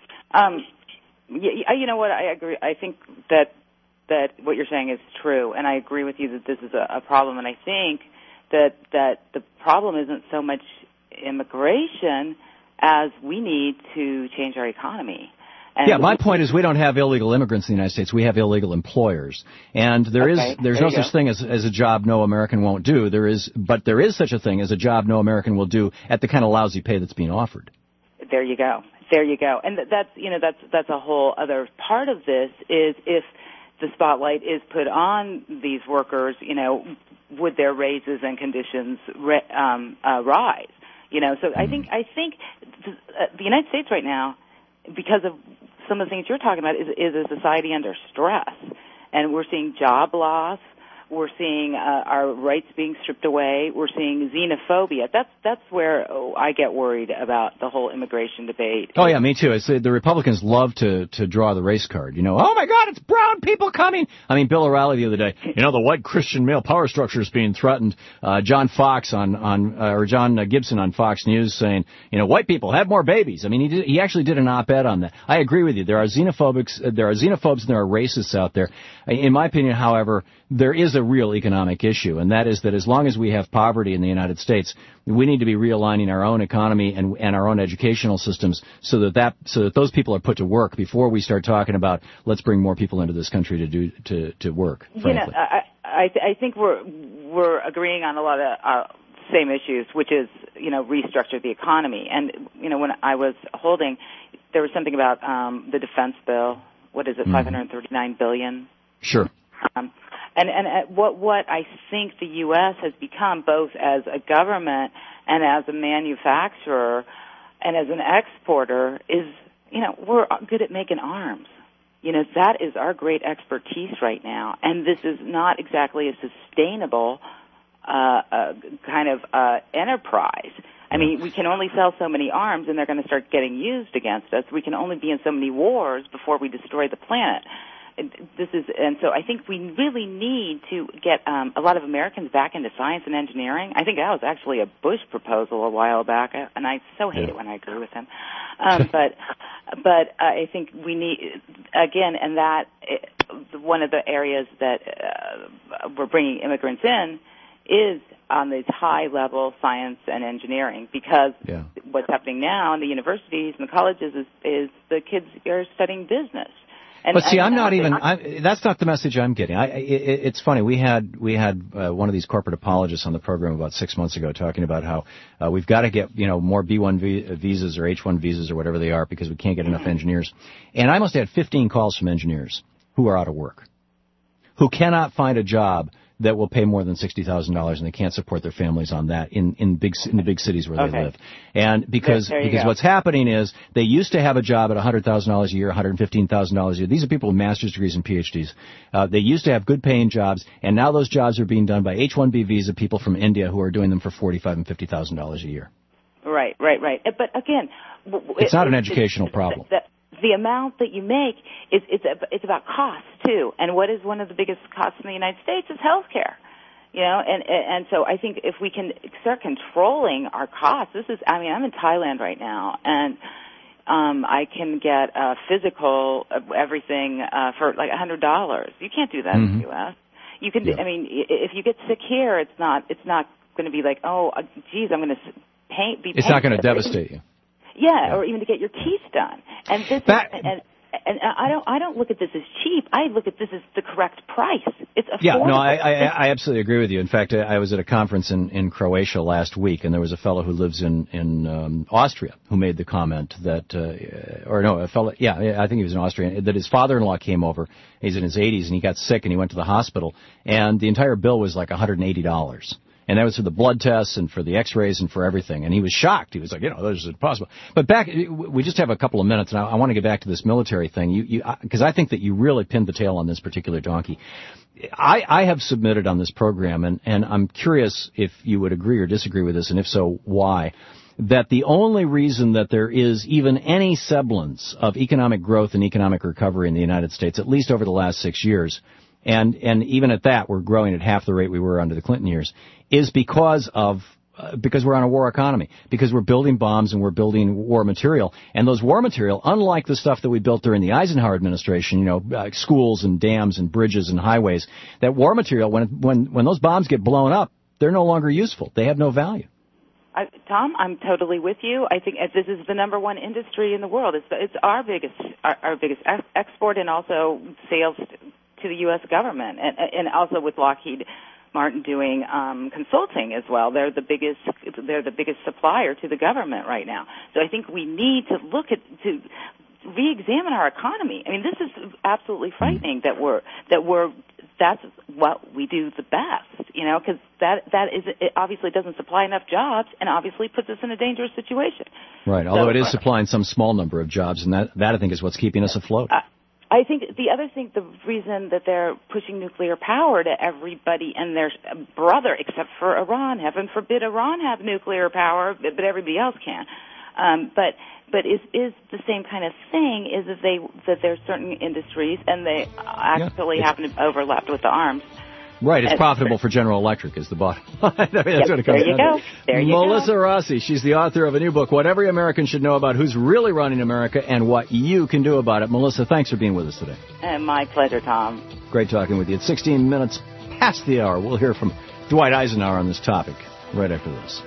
Um, yeah, you know what, I agree. I think that that what you're saying is true, and I agree with you that this is a, a problem, and I think that, that the problem isn't so much immigration as we need to change our economy. And yeah, my point is we don't have illegal immigrants in the United States. We have illegal employers. And there okay, is there's there no such go. thing as, as a job no American won't do. There is, but there is such a thing as a job no American will do at the kind of lousy pay that's being offered. There you go. There you go. And that's, you know, that's that's a whole other part of this is if the spotlight is put on these workers, you know, would their raises and conditions um, uh, rise? You know, so I think I think the, uh, the United States right now, because of some of the things you're talking about, is, is a society under stress, and we're seeing job loss. We're seeing uh, our rights being stripped away. We're seeing xenophobia. That's that's where oh, I get worried about the whole immigration debate. Oh yeah, me too. It's, the Republicans love to to draw the race card. You know, oh my God, it's brown people coming. I mean, Bill O'Reilly the other day. You know, the white Christian male power structure is being threatened. Uh, John Fox on on uh, or John Gibson on Fox News saying, you know, white people have more babies. I mean, he did, he actually did an op-ed on that. I agree with you. There are xenophobics. Uh, there are xenophobes and there are racists out there. In my opinion, however, there is a real economic issue, and that is that as long as we have poverty in the United States, we need to be realigning our own economy and, and our own educational systems so that, that so that those people are put to work before we start talking about let's bring more people into this country to do to, to work. Frankly. You know, I I, th- I think we're we're agreeing on a lot of uh, same issues, which is you know restructure the economy. And you know when I was holding, there was something about um, the defense bill. What is it? Mm-hmm. five hundred thirty-nine billion. Sure. Um, And and uh, what what I think the U S has become, both as a government and as a manufacturer and as an exporter, is, you know, we're good at making arms. You know, that is our great expertise right now, and this is not exactly a sustainable uh, uh, kind of uh, enterprise. I mean, we can only sell so many arms, and they're going to start getting used against us. We can only be in so many wars before we destroy the planet. This is, and so I think we really need to get um, a lot of Americans back into science and engineering. I think that was actually a Bush proposal a while back, and I so hate yeah. it when I agree with him. Um, but but I think we need, again, and that one of the areas that uh, we're bringing immigrants in is on this high-level science and engineering, because yeah. what's happening now in the universities and the colleges is, is the kids are studying business. And, but see, and, I'm not and, even. I, that's not the message I'm getting. I, it, it's funny. We had we had uh, one of these corporate apologists on the program about six months ago talking about how uh, we've got to get you know more B one v- visas or H one visas or whatever they are because we can't get enough engineers. And I must have had fifteen calls from engineers who are out of work, who cannot find a job that will pay more than sixty thousand dollars, and they can't support their families on that in in big in the big cities where okay. they live. And because there, there because go. what's happening is they used to have a job at one hundred thousand dollars a year, one hundred fifteen thousand dollars a year. These are people with master's degrees and P H Ds. Uh, they used to have good paying jobs, and now those jobs are being done by H one B visa people from India who are doing them for forty-five and fifty thousand dollars a year. Right, right, right. But again, it's it, not an it, educational it, problem. The, the amount that you make is it's it's about cost too. And what is one of the biggest costs in the United States is health care. You know, and and so I think if we can start controlling our costs, this is, I mean, I'm in Thailand right now, and um, I can get uh, physical uh, everything uh, for like one hundred dollars. You can't do that mm-hmm. in the U S. You can, yeah. I mean, if you get sick here, it's not it's not going to be like, oh, uh, geez, I'm going to paint. Be it's not going to devastate you. Yeah, yeah, or even to get your teeth done. And this that, is, and, And I don't, I don't look at this as cheap. I look at this as the correct price. It's affordable. Yeah, no, I, I, I absolutely agree with you. In fact, I was at a conference in, in Croatia last week, and there was a fellow who lives in in um, Austria who made the comment that, uh, or no, a fellow, yeah, I think he was in Austria, that his father-in-law came over. He's in his eighties, and he got sick, and he went to the hospital, and the entire bill was like one hundred eighty dollars. And that was for the blood tests and for the x-rays and for everything. And he was shocked. He was like, you know, this is impossible. But back, we just have a couple of minutes, and I, I want to get back to this military thing. You, you, because I think that you really pinned the tail on this particular donkey. I, I have submitted on this program, and, and I'm curious if you would agree or disagree with this, and if so, why, that the only reason that there is even any semblance of economic growth and economic recovery in the United States, at least over the last six years, and and even at that, we're growing at half the rate we were under the Clinton years, is because of uh, because we're on a war economy, because we're building bombs and we're building war material. And those war material, unlike the stuff that we built during the Eisenhower administration, you know, uh, schools and dams and bridges and highways, that war material, when when when those bombs get blown up, they're no longer useful. They have no value. I, Tom, I'm totally with you. I think this is the number one industry in the world. It's it's our biggest our, our biggest ex- export and also sales to the U S government, and, and also with Lockheed Martin doing um, consulting as well. They're the biggest they're the biggest supplier to the government right now. So I think we need to look at to re-examine our economy. I mean, this is absolutely frightening that we're that we're that's what we do the best, you know, because that that is it obviously doesn't supply enough jobs and obviously puts us in a dangerous situation. Right. Although so, it is supplying some small number of jobs, and that that I think is what's keeping us afloat. Uh, I think the other thing, the reason that they're pushing nuclear power to everybody and their brother, except for Iran, heaven forbid Iran have nuclear power, but everybody else can. Um, but but is is the same kind of thing? Is that they that there's certain industries and they actually yeah, happen to overlap with the arms. Right, it's and, profitable for General Electric is the bottom line. I mean, that's yep, what it comes there you down go. There you Melissa go. Rossi, she's the author of a new book, What Every American Should Know About Who's Really Running America and What You Can Do About It. Melissa, thanks for being with us today. And my pleasure, Tom. Great talking with you. It's sixteen minutes past the hour. We'll hear from Dwight Eisenhower on this topic right after this.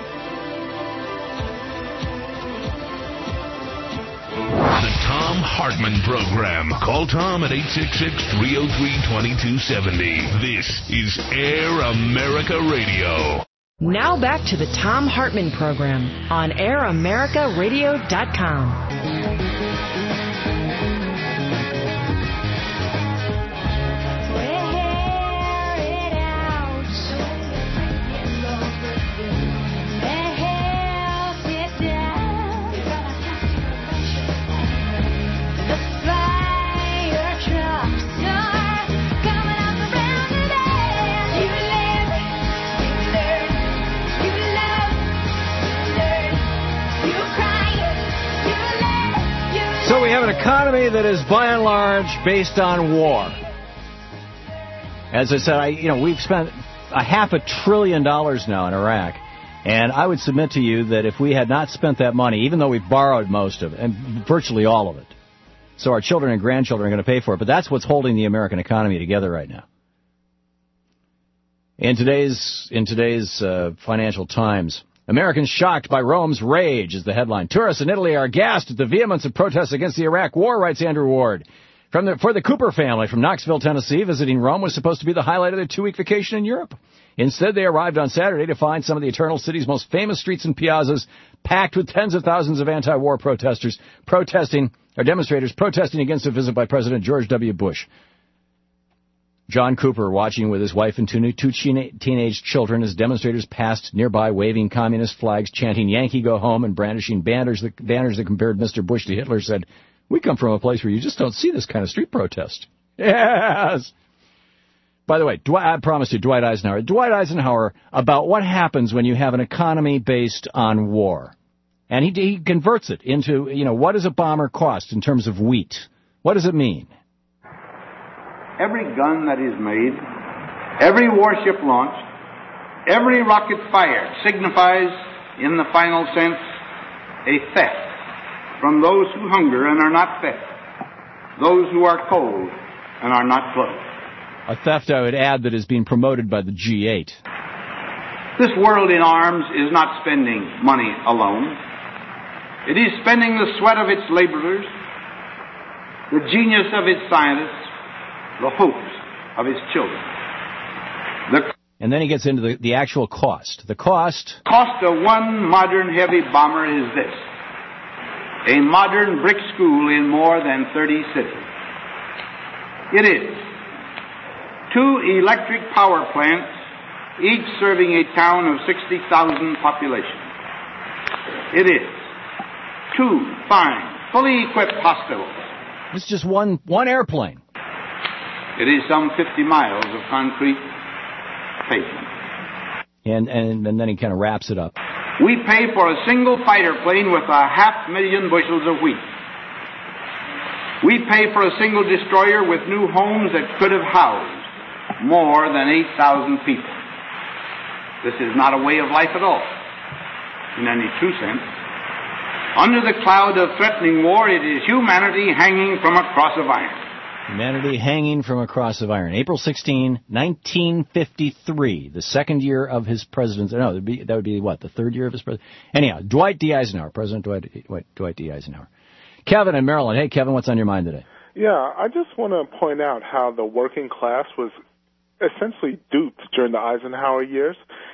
The Tom Hartman Program. Call Tom at eight six six, three oh three, two two seven oh. This is Air America Radio. Now back to the Tom Hartman Program on air america radio dot com. economy that is by and large based on war. As I said, I, you know, we've spent a half a trillion dollars now in Iraq. And I would submit to you that if we had not spent that money, even though we've borrowed most of it, and virtually all of it, so our children and grandchildren are going to pay for it, but that's what's holding the American economy together right now. In today's in today's uh, Financial Times, Americans shocked by Rome's rage is the headline. Tourists in Italy are aghast at the vehemence of protests against the Iraq war, writes Andrew Ward. From the, for the Cooper family from Knoxville, Tennessee, visiting Rome was supposed to be the highlight of their two-week vacation in Europe. Instead, they arrived on Saturday to find some of the Eternal City's most famous streets and piazzas packed with tens of thousands of anti-war protesters protesting, or demonstrators protesting against a visit by President George W. Bush. John Cooper watching with his wife and two, new, two teenage children as demonstrators passed nearby waving communist flags, chanting Yankee Go Home and brandishing banners that, banners that compared Mister Bush to Hitler, said, "We come from a place where you just don't see this kind of street protest." Yes! By the way, Dwight, I promised you, Dwight Eisenhower. Dwight Eisenhower about what happens when you have an economy based on war. And he, he converts it into, you know, what does a bomber cost in terms of wheat? What does it mean? Every gun that is made, every warship launched, every rocket fired signifies, in the final sense, a theft from those who hunger and are not fed, those who are cold and are not clothed. A theft, I would add, that is being promoted by the G eight. This world in arms is not spending money alone. It is spending the sweat of its laborers, the genius of its scientists, the hopes of its children. The and then he gets into the, the actual cost. The cost... cost of one modern heavy bomber is this: a modern brick school in more than thirty cities. It is two electric power plants, each serving a town of sixty thousand population. It is two fine, fully equipped hospitals. It's just one one airplane. It is some fifty miles of concrete pavement. And, and, and then he kind of wraps it up. We pay for a single fighter plane with a half million bushels of wheat. We pay for a single destroyer with new homes that could have housed more than eight thousand people. This is not a way of life at all, in any true sense. Under the cloud of threatening war, it is humanity hanging from a cross of iron. Humanity hanging from a cross of iron. April sixteenth, nineteen fifty-three, the second year of his presidency. No, that'd be, that would be, what, the third year of his presidency? Anyhow, Dwight D. Eisenhower, President Dwight, Dwight, Dwight D. Eisenhower. Kevin in Maryland. Hey, Kevin, what's on your mind today? Yeah, I just want to point out how the working class was essentially duped during the Eisenhower years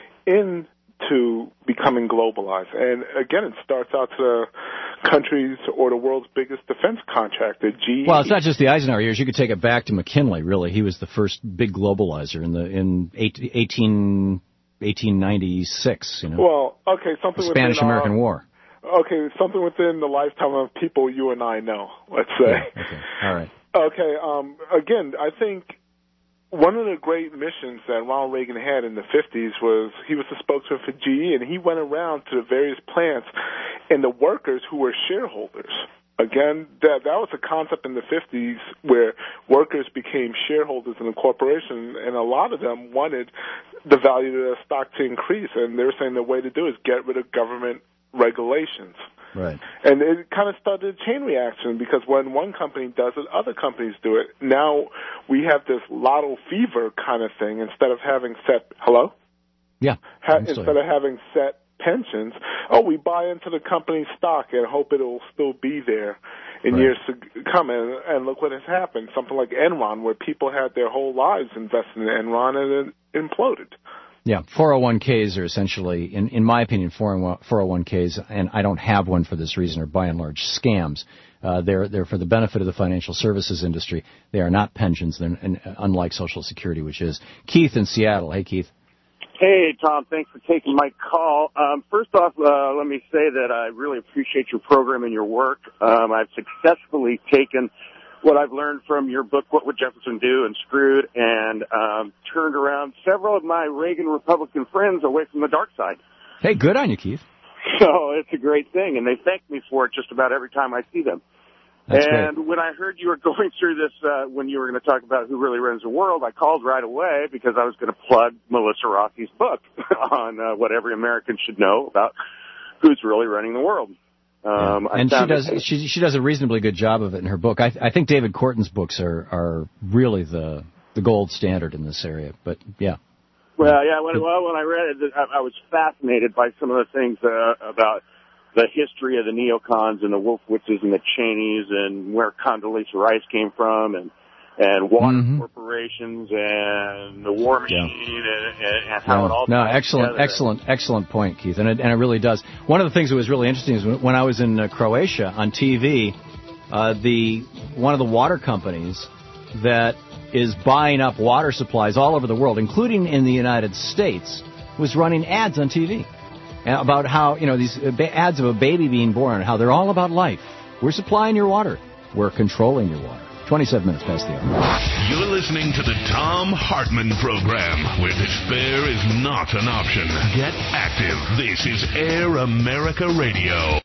into becoming globalized. And again, it starts out to the country's or the world's biggest defense contractor, G E. Well, it's not just the Eisenhower years. You could take it back to McKinley, really. He was the first big globalizer in the in eighteen, eighteen ninety-six, you know. Well, okay, something the Spanish-American within, uh, War. Okay, something within the lifetime of people you and I know, let's say. Yeah, okay, all right. Okay, um, again, I think one of the great missions that Ronald Reagan had in the fifties was he was the spokesman for G E, and he went around to the various plants and the workers who were shareholders. Again, that that was a concept in the fifties where workers became shareholders in a corporation, and a lot of them wanted the value of their stock to increase, and they were saying the way to do it is get rid of government regulations. Right. And it kind of started a chain reaction because when one company does it, other companies do it. Now we have this lotto fever kind of thing. Instead of having set, hello? Yeah. Ha- instead of having set pensions, oh, we buy into the company's stock and hope it'll still be there in right. years to come. And, and look what has happened. Something like Enron, where people had their whole lives invested in Enron and it imploded. Yeah, four oh one Ks are essentially, in, in my opinion, four oh one Ks, and I don't have one for this reason, are by and large scams. Uh, they're they're for the benefit of the financial services industry. They are not pensions, they're, and, unlike Social Security, which is. Keith in Seattle. Hey, Keith. Hey, Tom. Thanks for taking my call. Um, first off, uh, let me say that I really appreciate your program and your work. Um, I've successfully taken what I've learned from your book, What Would Jefferson Do, and Screwed, and um, turned around several of my Reagan Republican friends away from the dark side. Hey, good on you, Keith. So it's a great thing, and they thank me for it just about every time I see them. That's and great. when I heard you were going through this, uh, when you were going to talk about who really runs the world, I called right away because I was going to plug Melissa Rossi's book on uh, what every American should know about who's really running the world. Um, I and she found does it- she she does a reasonably good job of it in her book. I I think David Corton's books are are really the the gold standard in this area. But yeah, Well, yeah. When, well, when I read it, I, I was fascinated by some of the things uh, about the history of the neocons and the Wolfwitzes and the Cheneys and where Condoleezza Rice came from, and and water Mhm. corporations and the war machine, and, and, and how no, it all no ties excellent together. excellent excellent point, Keith, and it, and it really does. One of the things that was really interesting is when, when I was in uh, Croatia on T V, uh, the one of the water companies that is buying up water supplies all over the world, including in the United States, was running ads on T V about how, you know, these ads of a baby being born, how they're all about life. We're supplying your water. We're controlling your water. twenty-seven minutes past the hour. You're listening to the Tom Hartman Program, where despair is not an option. Get active. This is Air America Radio.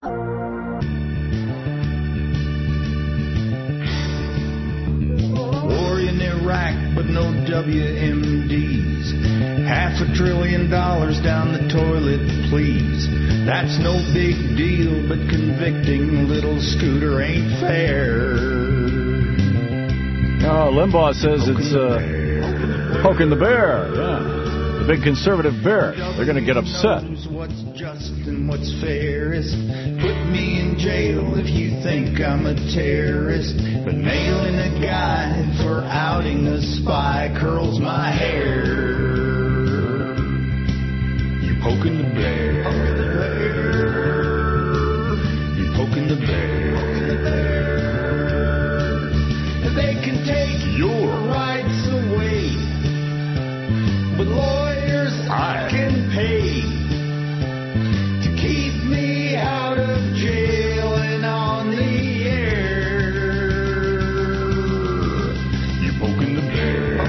War in Iraq, but no W M Ds. Half a trillion dollars down the toilet, please. That's no big deal, but convicting little Scooter ain't fair. Oh, Limbaugh says it's uh, poking the bear. Yeah. The big conservative bear. They're going to get upset. What's just and what's fairest. Put me in jail if you think I'm a terrorist. But nailing a guy for outing a spy curls my hair. You poking the bear. You poking the bear. They can take your rights away, but lawyers I can pay to keep me out of jail and on the air. You poking the bear.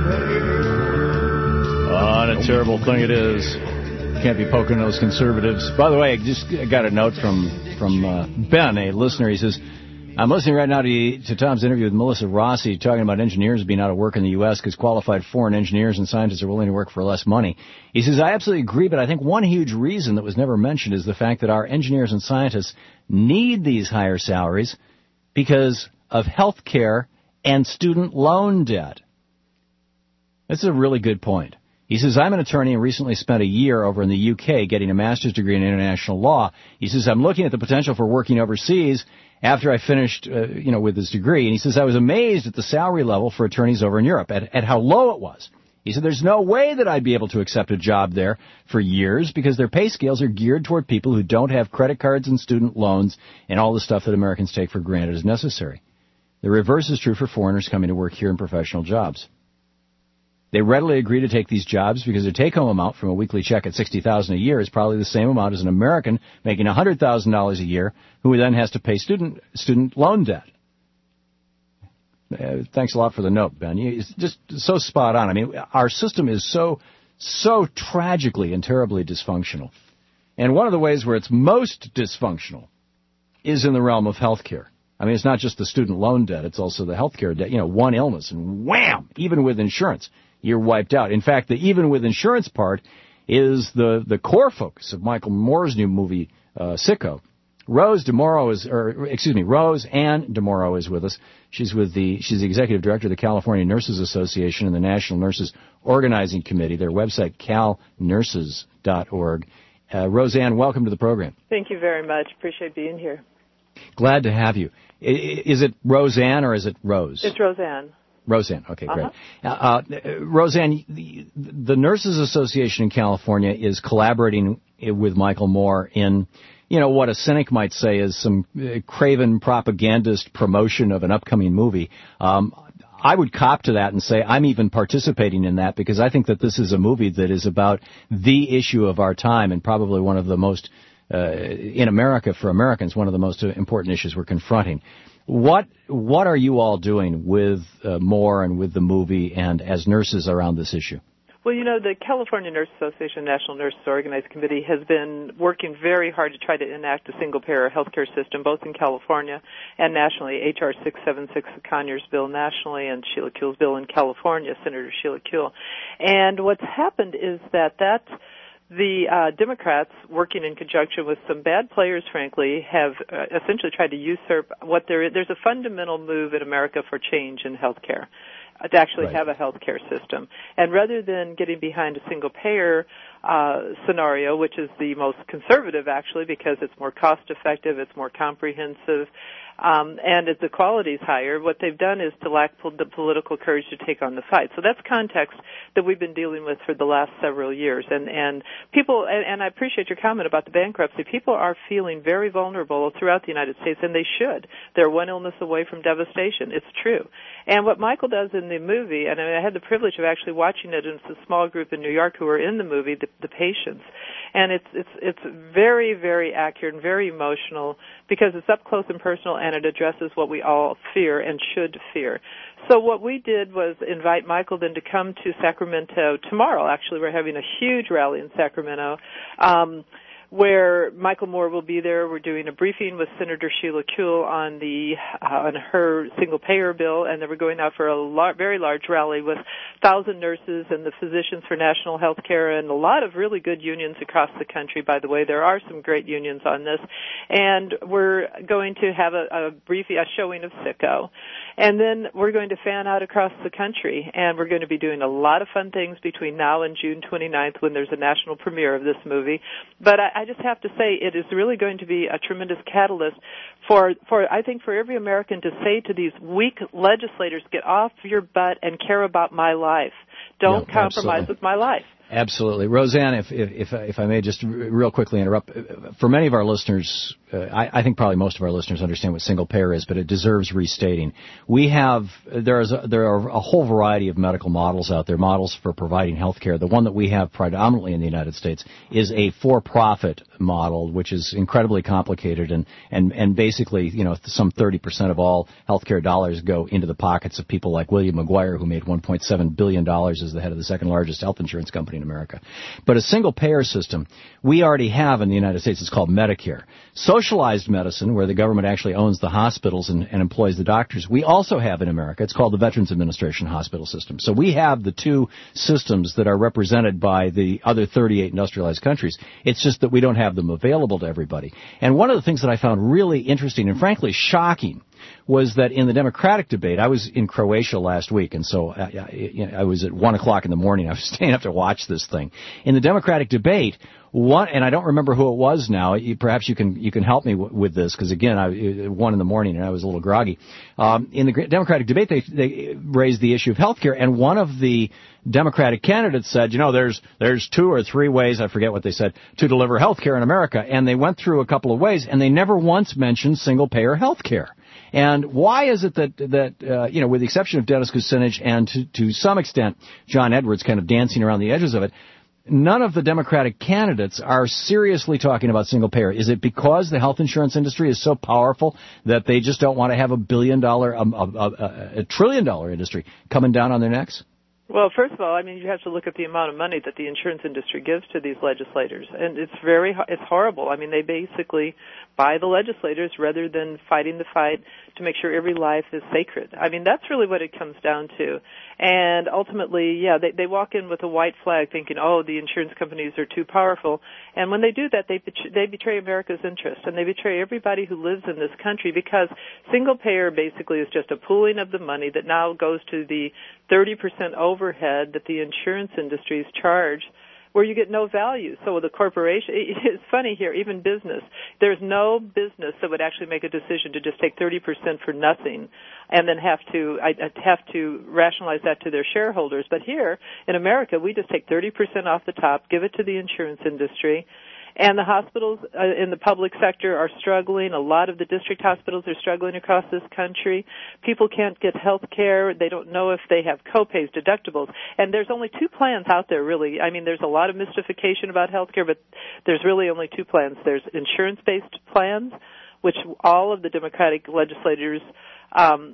Oh, and a terrible thing it is. Can't be poking those conservatives. By the way, I just got a note from from uh, Ben, a listener. He says, I'm listening right now to, to Tom's interview with Melissa Rossi talking about engineers being out of work in the U S because qualified foreign engineers and scientists are willing to work for less money. He says, I absolutely agree, but I think one huge reason that was never mentioned is the fact that our engineers and scientists need these higher salaries because of health care and student loan debt. That's a really good point. He says, I'm an attorney and recently spent a year over in the U K getting a master's degree in international law. He says, I'm looking at the potential for working overseas after I finished, uh, you know, with his degree. And he says, I was amazed at the salary level for attorneys over in Europe, at, at how low it was. He said, there's no way that I'd be able to accept a job there for years because their pay scales are geared toward people who don't have credit cards and student loans and all the stuff that Americans take for granted is necessary. The reverse is true for foreigners coming to work here in professional jobs. They readily agree to take these jobs because their take-home amount from a weekly check at sixty thousand dollars a year is probably the same amount as an American making one hundred thousand dollars a year who then has to pay student student loan debt. Uh, thanks a lot for the note, Ben. You, it's just so spot on. I mean, our system is so, so tragically and terribly dysfunctional. And one of the ways where it's most dysfunctional is in the realm of health care. I mean, it's not just the student loan debt. It's also the health care debt. You know, one illness and wham, even with insurance, you're wiped out. In fact, the even with insurance part is the, the core focus of Michael Moore's new movie, uh, Sicko. Rose DeMoro is, or excuse me, Rose Ann DeMoro is with us. She's with the, she's the executive director of the California Nurses Association and the National Nurses Organizing Committee. Their website, cal nurses dot org. Uh, Roseanne, welcome to the program. Thank you very much. Appreciate being here. Glad to have you. Is it Roseanne or is it Rose? It's Roseanne. Roseanne. Okay, great. Uh-huh. Uh, uh, Roseanne, the, the Nurses Association in California is collaborating with Michael Moore in, you know, what a cynic might say is some uh, craven propagandist promotion of an upcoming movie. Um, I would cop to that and say I'm even participating in that because I think that this is a movie that is about the issue of our time and probably one of the most, uh, in America for Americans, one of the most important issues we're confronting. What what are you all doing with uh, Moore and with the movie and as nurses around this issue? Well, you know, the California Nurse Association National Nurses Organized Committee has been working very hard to try to enact a single-payer healthcare system, both in California and nationally. H R six seventy-six, the Conyers bill nationally, and Sheila Kuehl's bill in California, Senator Sheila Kuehl. And what's happened is that that the uh, Democrats, working in conjunction with some bad players, frankly, have uh, essentially tried to usurp what there is. There's a fundamental move in America for change in healthcare, to actually Right. have a healthcare system. And rather than getting behind a single-payer uh, scenario, which is the most conservative, actually, because it's more cost-effective, it's more comprehensive, um, and it, the quality is higher, what they've done is to lack pol- the political courage to take on the fight. So that's context that we've been dealing with for the last several years. And, and people, and, and I appreciate your comment about the bankruptcy, people are feeling very vulnerable throughout the United States, and they should. They're one illness away from devastation. It's true. And what Michael does in the movie, and I had the privilege of actually watching it, and it's a small group in New York who were in the movie, the, the patients, and it's it's it's very, very accurate and very emotional because it's up close and personal, and it addresses what we all fear and should fear. So what we did was invite Michael then to come to Sacramento tomorrow. Actually, we're having a huge rally in Sacramento. Um, where Michael Moore will be there. We're doing a briefing with Senator Sheila Kuehl on the uh, on her single-payer bill, and then we're going out for a lar- very large rally with one thousand nurses and the Physicians for National Health Care and a lot of really good unions across the country, by the way. There are some great unions on this. And we're going to have a, a brief a showing of Sicko. And then we're going to fan out across the country, and we're going to be doing a lot of fun things between now and June twenty-ninth when there's a national premiere of this movie. But I, I just have to say it is really going to be a tremendous catalyst for, for, I think, for every American to say to these weak legislators, get off your butt and care about my life. Don't Yeah, compromise absolutely. with my life. Absolutely. Roseanne, if, if, if, if I may just r- real quickly interrupt, for many of our listeners, uh, I, I think probably most of our listeners understand what single payer is, but it deserves restating. We have, there is a, there are a whole variety of medical models out there, models for providing health care. The one that we have predominantly in the United States is a for-profit model, which is incredibly complicated, and, and, and basically, you know, some thirty percent of all healthcare dollars go into the pockets of people like William McGuire, who made one point seven billion dollars as the head of the second largest health insurance company in America. But a single-payer system we already have in the United States. It's called Medicare. Socialized medicine, where the government actually owns the hospitals and, and employs the doctors, we also have in America. It's called the Veterans Administration Hospital System. So we have the two systems that are represented by the other thirty-eight industrialized countries. It's just that we don't have them available to everybody. And one of the things that I found really interesting and frankly shocking was that in the Democratic debate, I was in Croatia last week, and so I, I, I was at one o'clock in the morning. I was staying up to watch this thing. In the Democratic debate, one, and I don't remember who it was now. You, perhaps you can you can help me w- with this, because again, I, one in the morning, and I was a little groggy. Um, in the Democratic debate, they they raised the issue of health care, and one of the Democratic candidates said, you know, there's there's two or three ways, I forget what they said, to deliver health care in America, and they went through a couple of ways, and they never once mentioned single-payer health care. And why is it that, that uh, you know, with the exception of Dennis Kucinich and to, to some extent John Edwards kind of dancing around the edges of it, none of the Democratic candidates are seriously talking about single payer? Is it because the health insurance industry is so powerful that they just don't want to have a billion dollar, a, a, a, a trillion dollar industry coming down on their necks? Well, first of all, I mean, you have to look at the amount of money that the insurance industry gives to these legislators, and it's very, it's horrible. I mean, they basically buy the legislators rather than fighting the fight to make sure every life is sacred. I mean, that's really what it comes down to. And ultimately, yeah, they, they walk in with a white flag thinking, oh, the insurance companies are too powerful. And when they do that, they betray, they betray America's interest, and they betray everybody who lives in this country, because single payer basically is just a pooling of the money that now goes to the thirty percent overhead that the insurance industries charge, where you get no value. So the corporation, it's funny here, even business, there's no business that would actually make a decision to just take thirty percent for nothing and then have to I have to rationalize that to their shareholders. But here in America, we just take thirty percent off the top, give it to the insurance industry. And the hospitals uh, in the public sector are struggling. A lot of the district hospitals are struggling across this country. People can't get health care. They don't know if they have co-pays, deductibles. And there's only two plans out there, really. I mean, there's a lot of mystification about health care, but there's really only two plans. There's insurance-based plans, which all of the Democratic legislators um,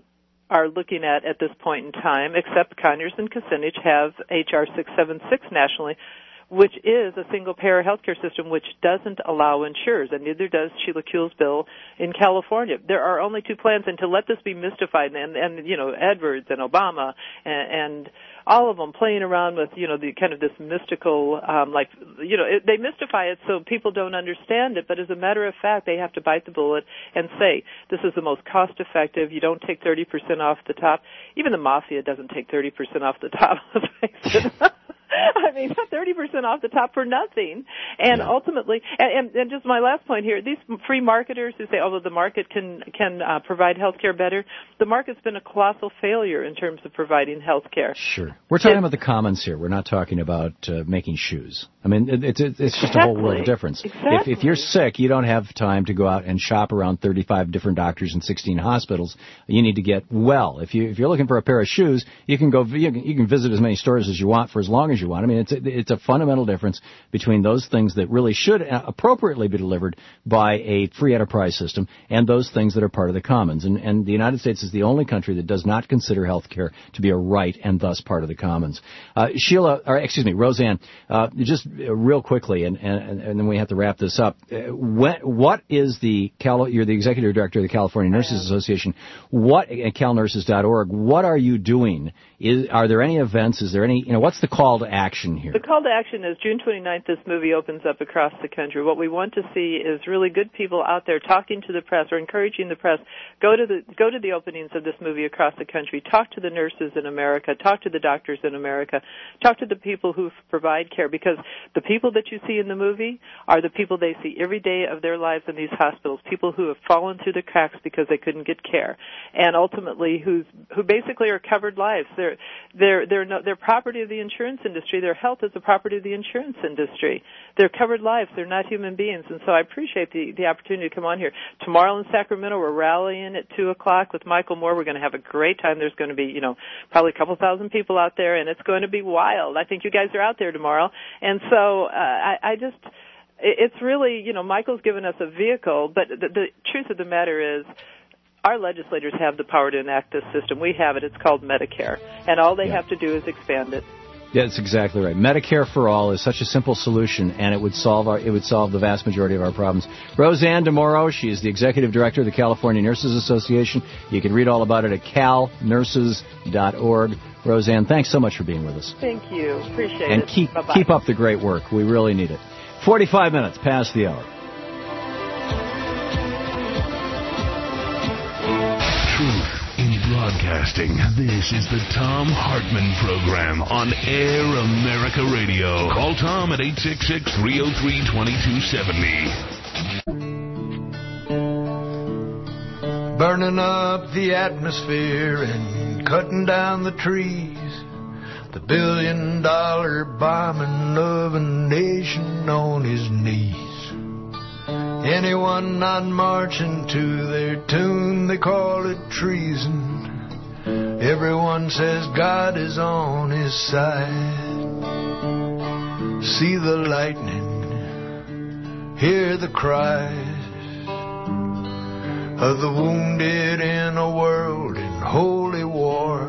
are looking at at this point in time, except Conyers and Kucinich, have H R six seventy-six nationally, which is a single-payer healthcare system which doesn't allow insurers, and neither does Sheila Kuehl's bill in California. There are only two plans, and to let this be mystified, and, and you know, Edwards and Obama and, and all of them playing around with, you know, the kind of this mystical, um, like, you know, it, they mystify it so people don't understand it, but as a matter of fact, they have to bite the bullet and say, this is the most cost-effective, you don't take thirty percent off the top. Even the mafia doesn't take thirty percent off the top, let's face it. I mean, thirty percent off the top for nothing. And yeah. ultimately, and, and, and just my last point here, these free marketers who say, oh, well, the market can, can uh, provide health care better, the market's been a colossal failure in terms of providing health care. Sure. We're talking about the commons here. We're not talking about uh, making shoes. I mean, it, it's it's just exactly. a whole world of difference. Exactly. If, if you're sick, you don't have time to go out and shop around thirty-five different doctors and sixteen hospitals. You need to get well. If you if you're looking for a pair of shoes, you can go you can, you can visit as many stores as you want for as long as you want. I mean, it's a, it's a fundamental difference between those things that really should appropriately be delivered by a free enterprise system and those things that are part of the commons. And, and the United States is the only country that does not consider health care to be a right and thus part of the commons. Uh, Sheila, or excuse me, Roseanne, uh, just real quickly, and, and, and then we have to wrap this up. Uh, when, what is the Cal, you're the executive director of the California Nurses Association. What at cal nurses dot org? What are you doing? Is, are there any events? Is there any, you know, what's the call to action here? The call to action is June twenty-ninth, this movie opens up across the country. What we want to see is really good people out there talking to the press or encouraging the press. Go to the go to the openings of this movie across the country. Talk to the nurses in America. Talk to the doctors in America. Talk to the people who provide care, because the people that you see in the movie are the people they see every day of their lives in these hospitals, people who have fallen through the cracks because they couldn't get care, and ultimately who's, who basically are covered lives. They're, they're, they're, no, they're property of the insurance industry. Their health is the property of the insurance industry. They're covered lives. They're not human beings. And so I appreciate the, the opportunity to come on here. Tomorrow in Sacramento, we're rallying at two o'clock with Michael Moore. We're going to have a great time. There's going to be, you know, probably a couple thousand people out there, and it's going to be wild. I think you guys are out there tomorrow. And so uh, I, I just, it's really, you know, Michael's given us a vehicle, but the, the truth of the matter is, our legislators have the power to enact this system. We have it. It's called Medicare. And all they yeah. have to do is expand it. Yeah, that's exactly right. Medicare for all is such a simple solution, and it would solve our, it would solve the vast majority of our problems. Roseanne DeMoro, she is the executive director of the California Nurses Association. You can read all about it at cal nurses dot org. Roseanne, thanks so much for being with us. Thank you. Appreciate and it. And keep Bye-bye. keep up the great work. We really need it. forty-five minutes past the hour. Truth in broadcasting. This is the Thom Hartmann Program on Air America Radio. Call Tom at eight six six, three oh three, two two seven oh. Burning up the atmosphere and cutting down the trees. The billion dollar bombing of a nation on his knees. Anyone not marching to their tune, they call it treason. Everyone says God is on his side. See the lightning, hear the cries of the wounded in a world in holy war.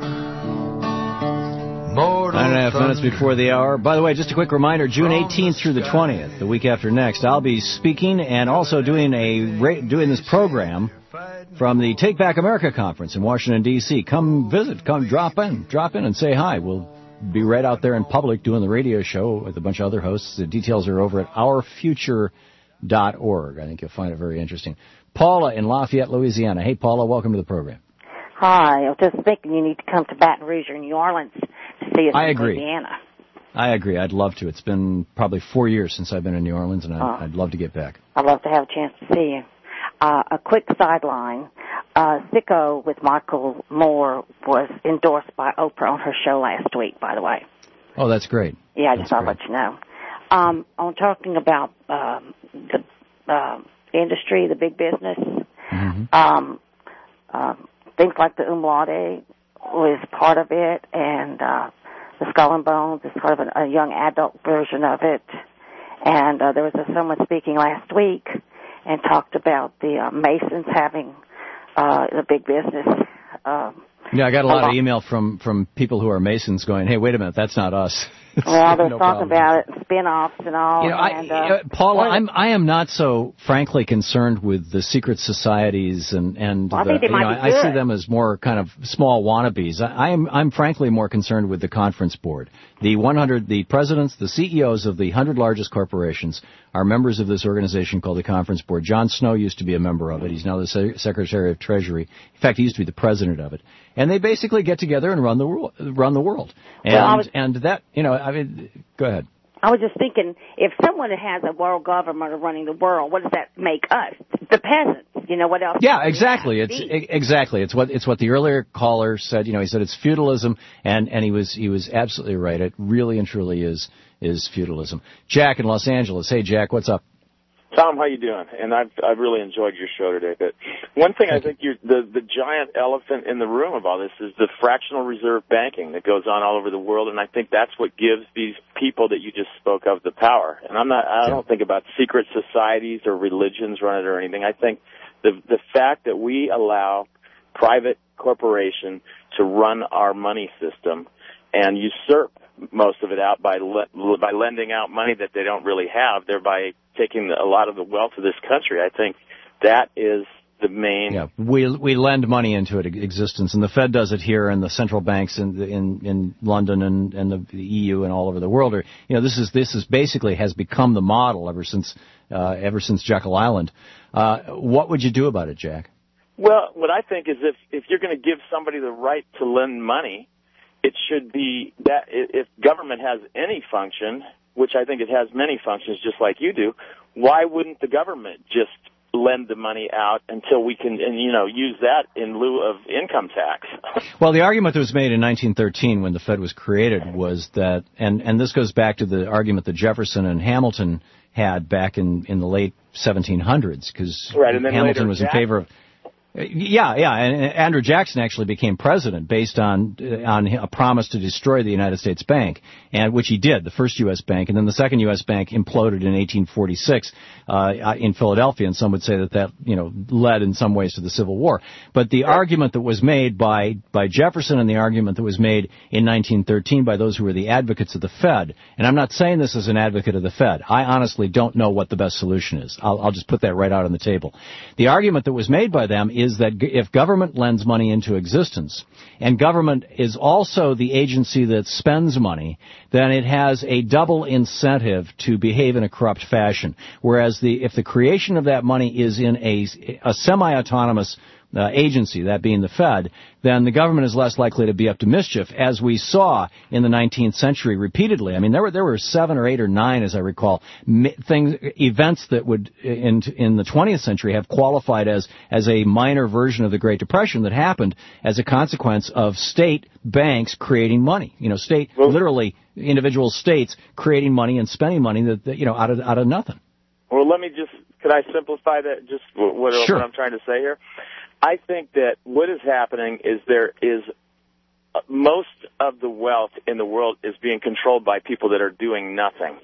Nine and a half minutes before the hour. By the way, just a quick reminder, June eighteenth through the twentieth, the week after next, I'll be speaking and also doing a doing this program from the Take Back America conference in Washington, D C Come visit, come drop in, drop in and say hi. We'll be right out there in public doing the radio show with a bunch of other hosts. The details are over at our future dot org. I think you'll find it very interesting. Paula in Lafayette, Louisiana. Hey, Paula, welcome to the program. Hi. I was just thinking you need to come to Baton Rouge or New Orleans to see us I in agree. Louisiana. I agree. I'd love to. It's been probably four years since I've been in New Orleans, and I'd, Oh. I'd love to get back. I'd love to have a chance to see you. Uh, a quick sideline. Uh, Sicko with Michael Moore was endorsed by Oprah on her show last week, by the way. Oh, that's great. Yeah, I just thought I'd let you know. Um, on talking about um, the uh, industry, the big business, Mm-hmm. um, um, things like the Umlaute was part of it, and uh, the Skull and Bones is sort of a, a young adult version of it. And uh, there was a, someone speaking last week and talked about the uh, Masons having uh, the big business um, Yeah, I got a lot a of email from, from people who are Masons going, hey, wait a minute, that's not us. Well, they're no talking problem. about it, spin-offs and all. You know, and, I, uh, uh, Paula, I'm, I am not so, frankly, concerned with the secret societies and, and well, I the, think they you might know, be I, I good. see them as more kind of small wannabes. I, I am, I'm frankly more concerned with the conference board. The one hundred, the presidents, the C E Os of the one hundred largest corporations are members of this organization called the Conference Board. John Snow used to be a member of it. He's now the Se- Secretary of Treasury. In fact, he used to be the president of it. And they basically get together and run the world, run the world. And, Well, I was- and that, you know, I mean, go ahead. I was just thinking, if someone has a world government running the world, what does that make us? The peasants. You know, what else? Yeah, exactly. It's e- exactly. It's what it's what the earlier caller said. You know, he said it's feudalism, and, and he was he was absolutely right. It really and truly is is feudalism. Jack in Los Angeles. Hey, Jack, what's up? Tom, how you doing? And I've I've really enjoyed your show today. But one thing I think you're, the the giant elephant in the room of all this is the fractional reserve banking that goes on all over the world, and I think that's what gives these people that you just spoke of the power. And I'm not I don't think about secret societies or religions run it or anything. I think the the fact that we allow private corporation to run our money system and usurp most of it out by le- by lending out money that they don't really have, thereby taking a lot of the wealth of this country. I think that is the main. Yeah, we we lend money into it existence, and the Fed does it here, and the central banks in in in London and and the, the E U and all over the world are. You know, this is this is basically has become the model ever since uh, ever since Jekyll Island. Uh, what would you do about it, Jack? Well, what I think is if if you're going to give somebody the right to lend money, it should be that if government has any function, which I think it has many functions just like you do, why wouldn't the government just lend the money out until we can, and, you know, use that in lieu of income tax? Well, the argument that was made in nineteen thirteen when the Fed was created was that, and, and this goes back to the argument that Jefferson and Hamilton had back in, in the late seventeen hundreds, because right, and then Hamilton later was Jackson. in favor of... Yeah, yeah, and Andrew Jackson actually became president based on on a promise to destroy the United States Bank, and which he did, the first U S bank, and then the second U S bank imploded in eighteen forty-six uh, in Philadelphia, and some would say that that you know led in some ways to the Civil War. But the argument that was made by by Jefferson and the argument that was made in nineteen thirteen by those who were the advocates of the Fed, and I'm not saying this as an advocate of the Fed. I honestly don't know what the best solution is. I'll, I'll just put that right out on the table. The argument that was made by them is is that if government lends money into existence, and government is also the agency that spends money, then it has a double incentive to behave in a corrupt fashion. Whereas the if the creation of that money is in a, a semi-autonomous Uh, agency, that being the Fed, then the government is less likely to be up to mischief, as we saw in the nineteenth century repeatedly. I mean, there were there were seven or eight or nine, as I recall, things, events that would in in the twentieth century have qualified as as a minor version of the Great Depression that happened as a consequence of state banks creating money. You know, state literally individual states creating money and spending money that, that you know out of out of nothing. Well, let me just could I simplify that? Just what, Sure. what I'm trying to say here. I think that what is happening is there is uh, most of the wealth in the world is being controlled by people that are doing nothing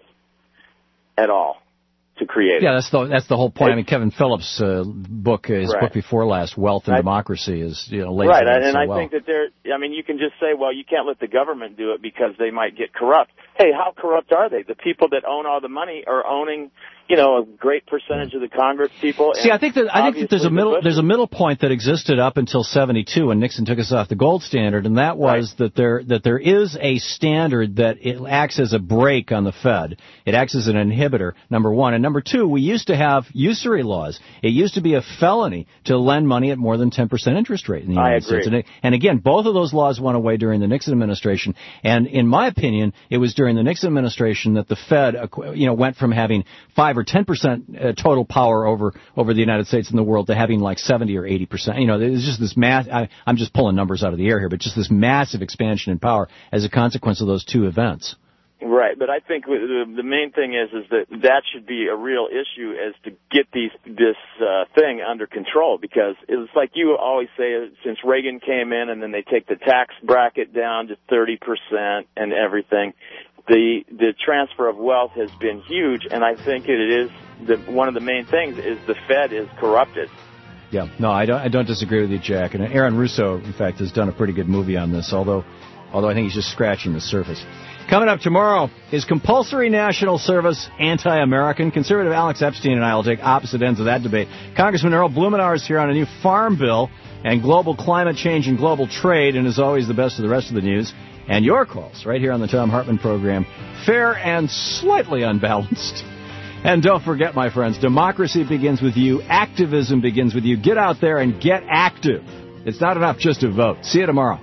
at all to create Yeah, it. that's the that's the whole point. I mean, Kevin Phillips' uh, book, his Right. book before last, Wealth and I- Democracy, is you know lays Right, it out and so I well. think that there, I mean, you can just say, well, you can't let the government do it because they might get corrupt. Hey, how corrupt are they? The people that own all the money are owning, you know, a great percentage of the Congress people. See, and I think that I think that there's a obviously middle the there's a middle point that existed up until seventy-two when Nixon took us off the gold standard, and that was that there that there is a standard that it acts as a brake on the Fed. It acts as an inhibitor. Number one, and number two, we used to have usury laws. It used to be a felony to lend money at more than ten percent interest rate in the I United agree. States. And, it, and again, both of those laws went away during the Nixon administration. And in my opinion, it was during the Nixon administration that the Fed, you know, went from having five or ten percent uh, total power over over the United States and the world to having like seventy or eighty percent. You know, there's just this mass. I, I'm just pulling numbers out of the air here, but just this massive expansion in power as a consequence of those two events. Right, but I think the, the main thing is is that that should be a real issue, as to get these this uh, thing under control, because it's like you always say, since Reagan came in and then they take the tax bracket down to thirty percent and everything, the the transfer of wealth has been huge, and I think it is the one of the main things is the Fed is corrupted. Yeah, no, I don't, I don't disagree with you, Jack. And Aaron Russo, in fact, has done a pretty good movie on this, although, although I think he's just scratching the surface. Coming up tomorrow, is compulsory national service anti-American? Conservative Alex Epstein and I will take opposite ends of that debate. Congressman Earl Blumenauer is here on a new farm bill and global climate change and global trade, and as always, the best of the rest of the news. And your calls right here on the Thom Hartmann program. Fair and slightly unbalanced. And don't forget, my friends, democracy begins with you. Activism begins with you. Get out there and get active. It's not enough just to vote. See you tomorrow.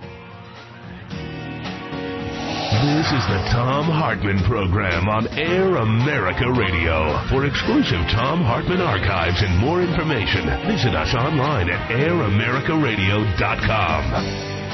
This is the Thom Hartmann program on Air America Radio. For exclusive Thom Hartmann archives and more information, visit us online at air america radio dot com.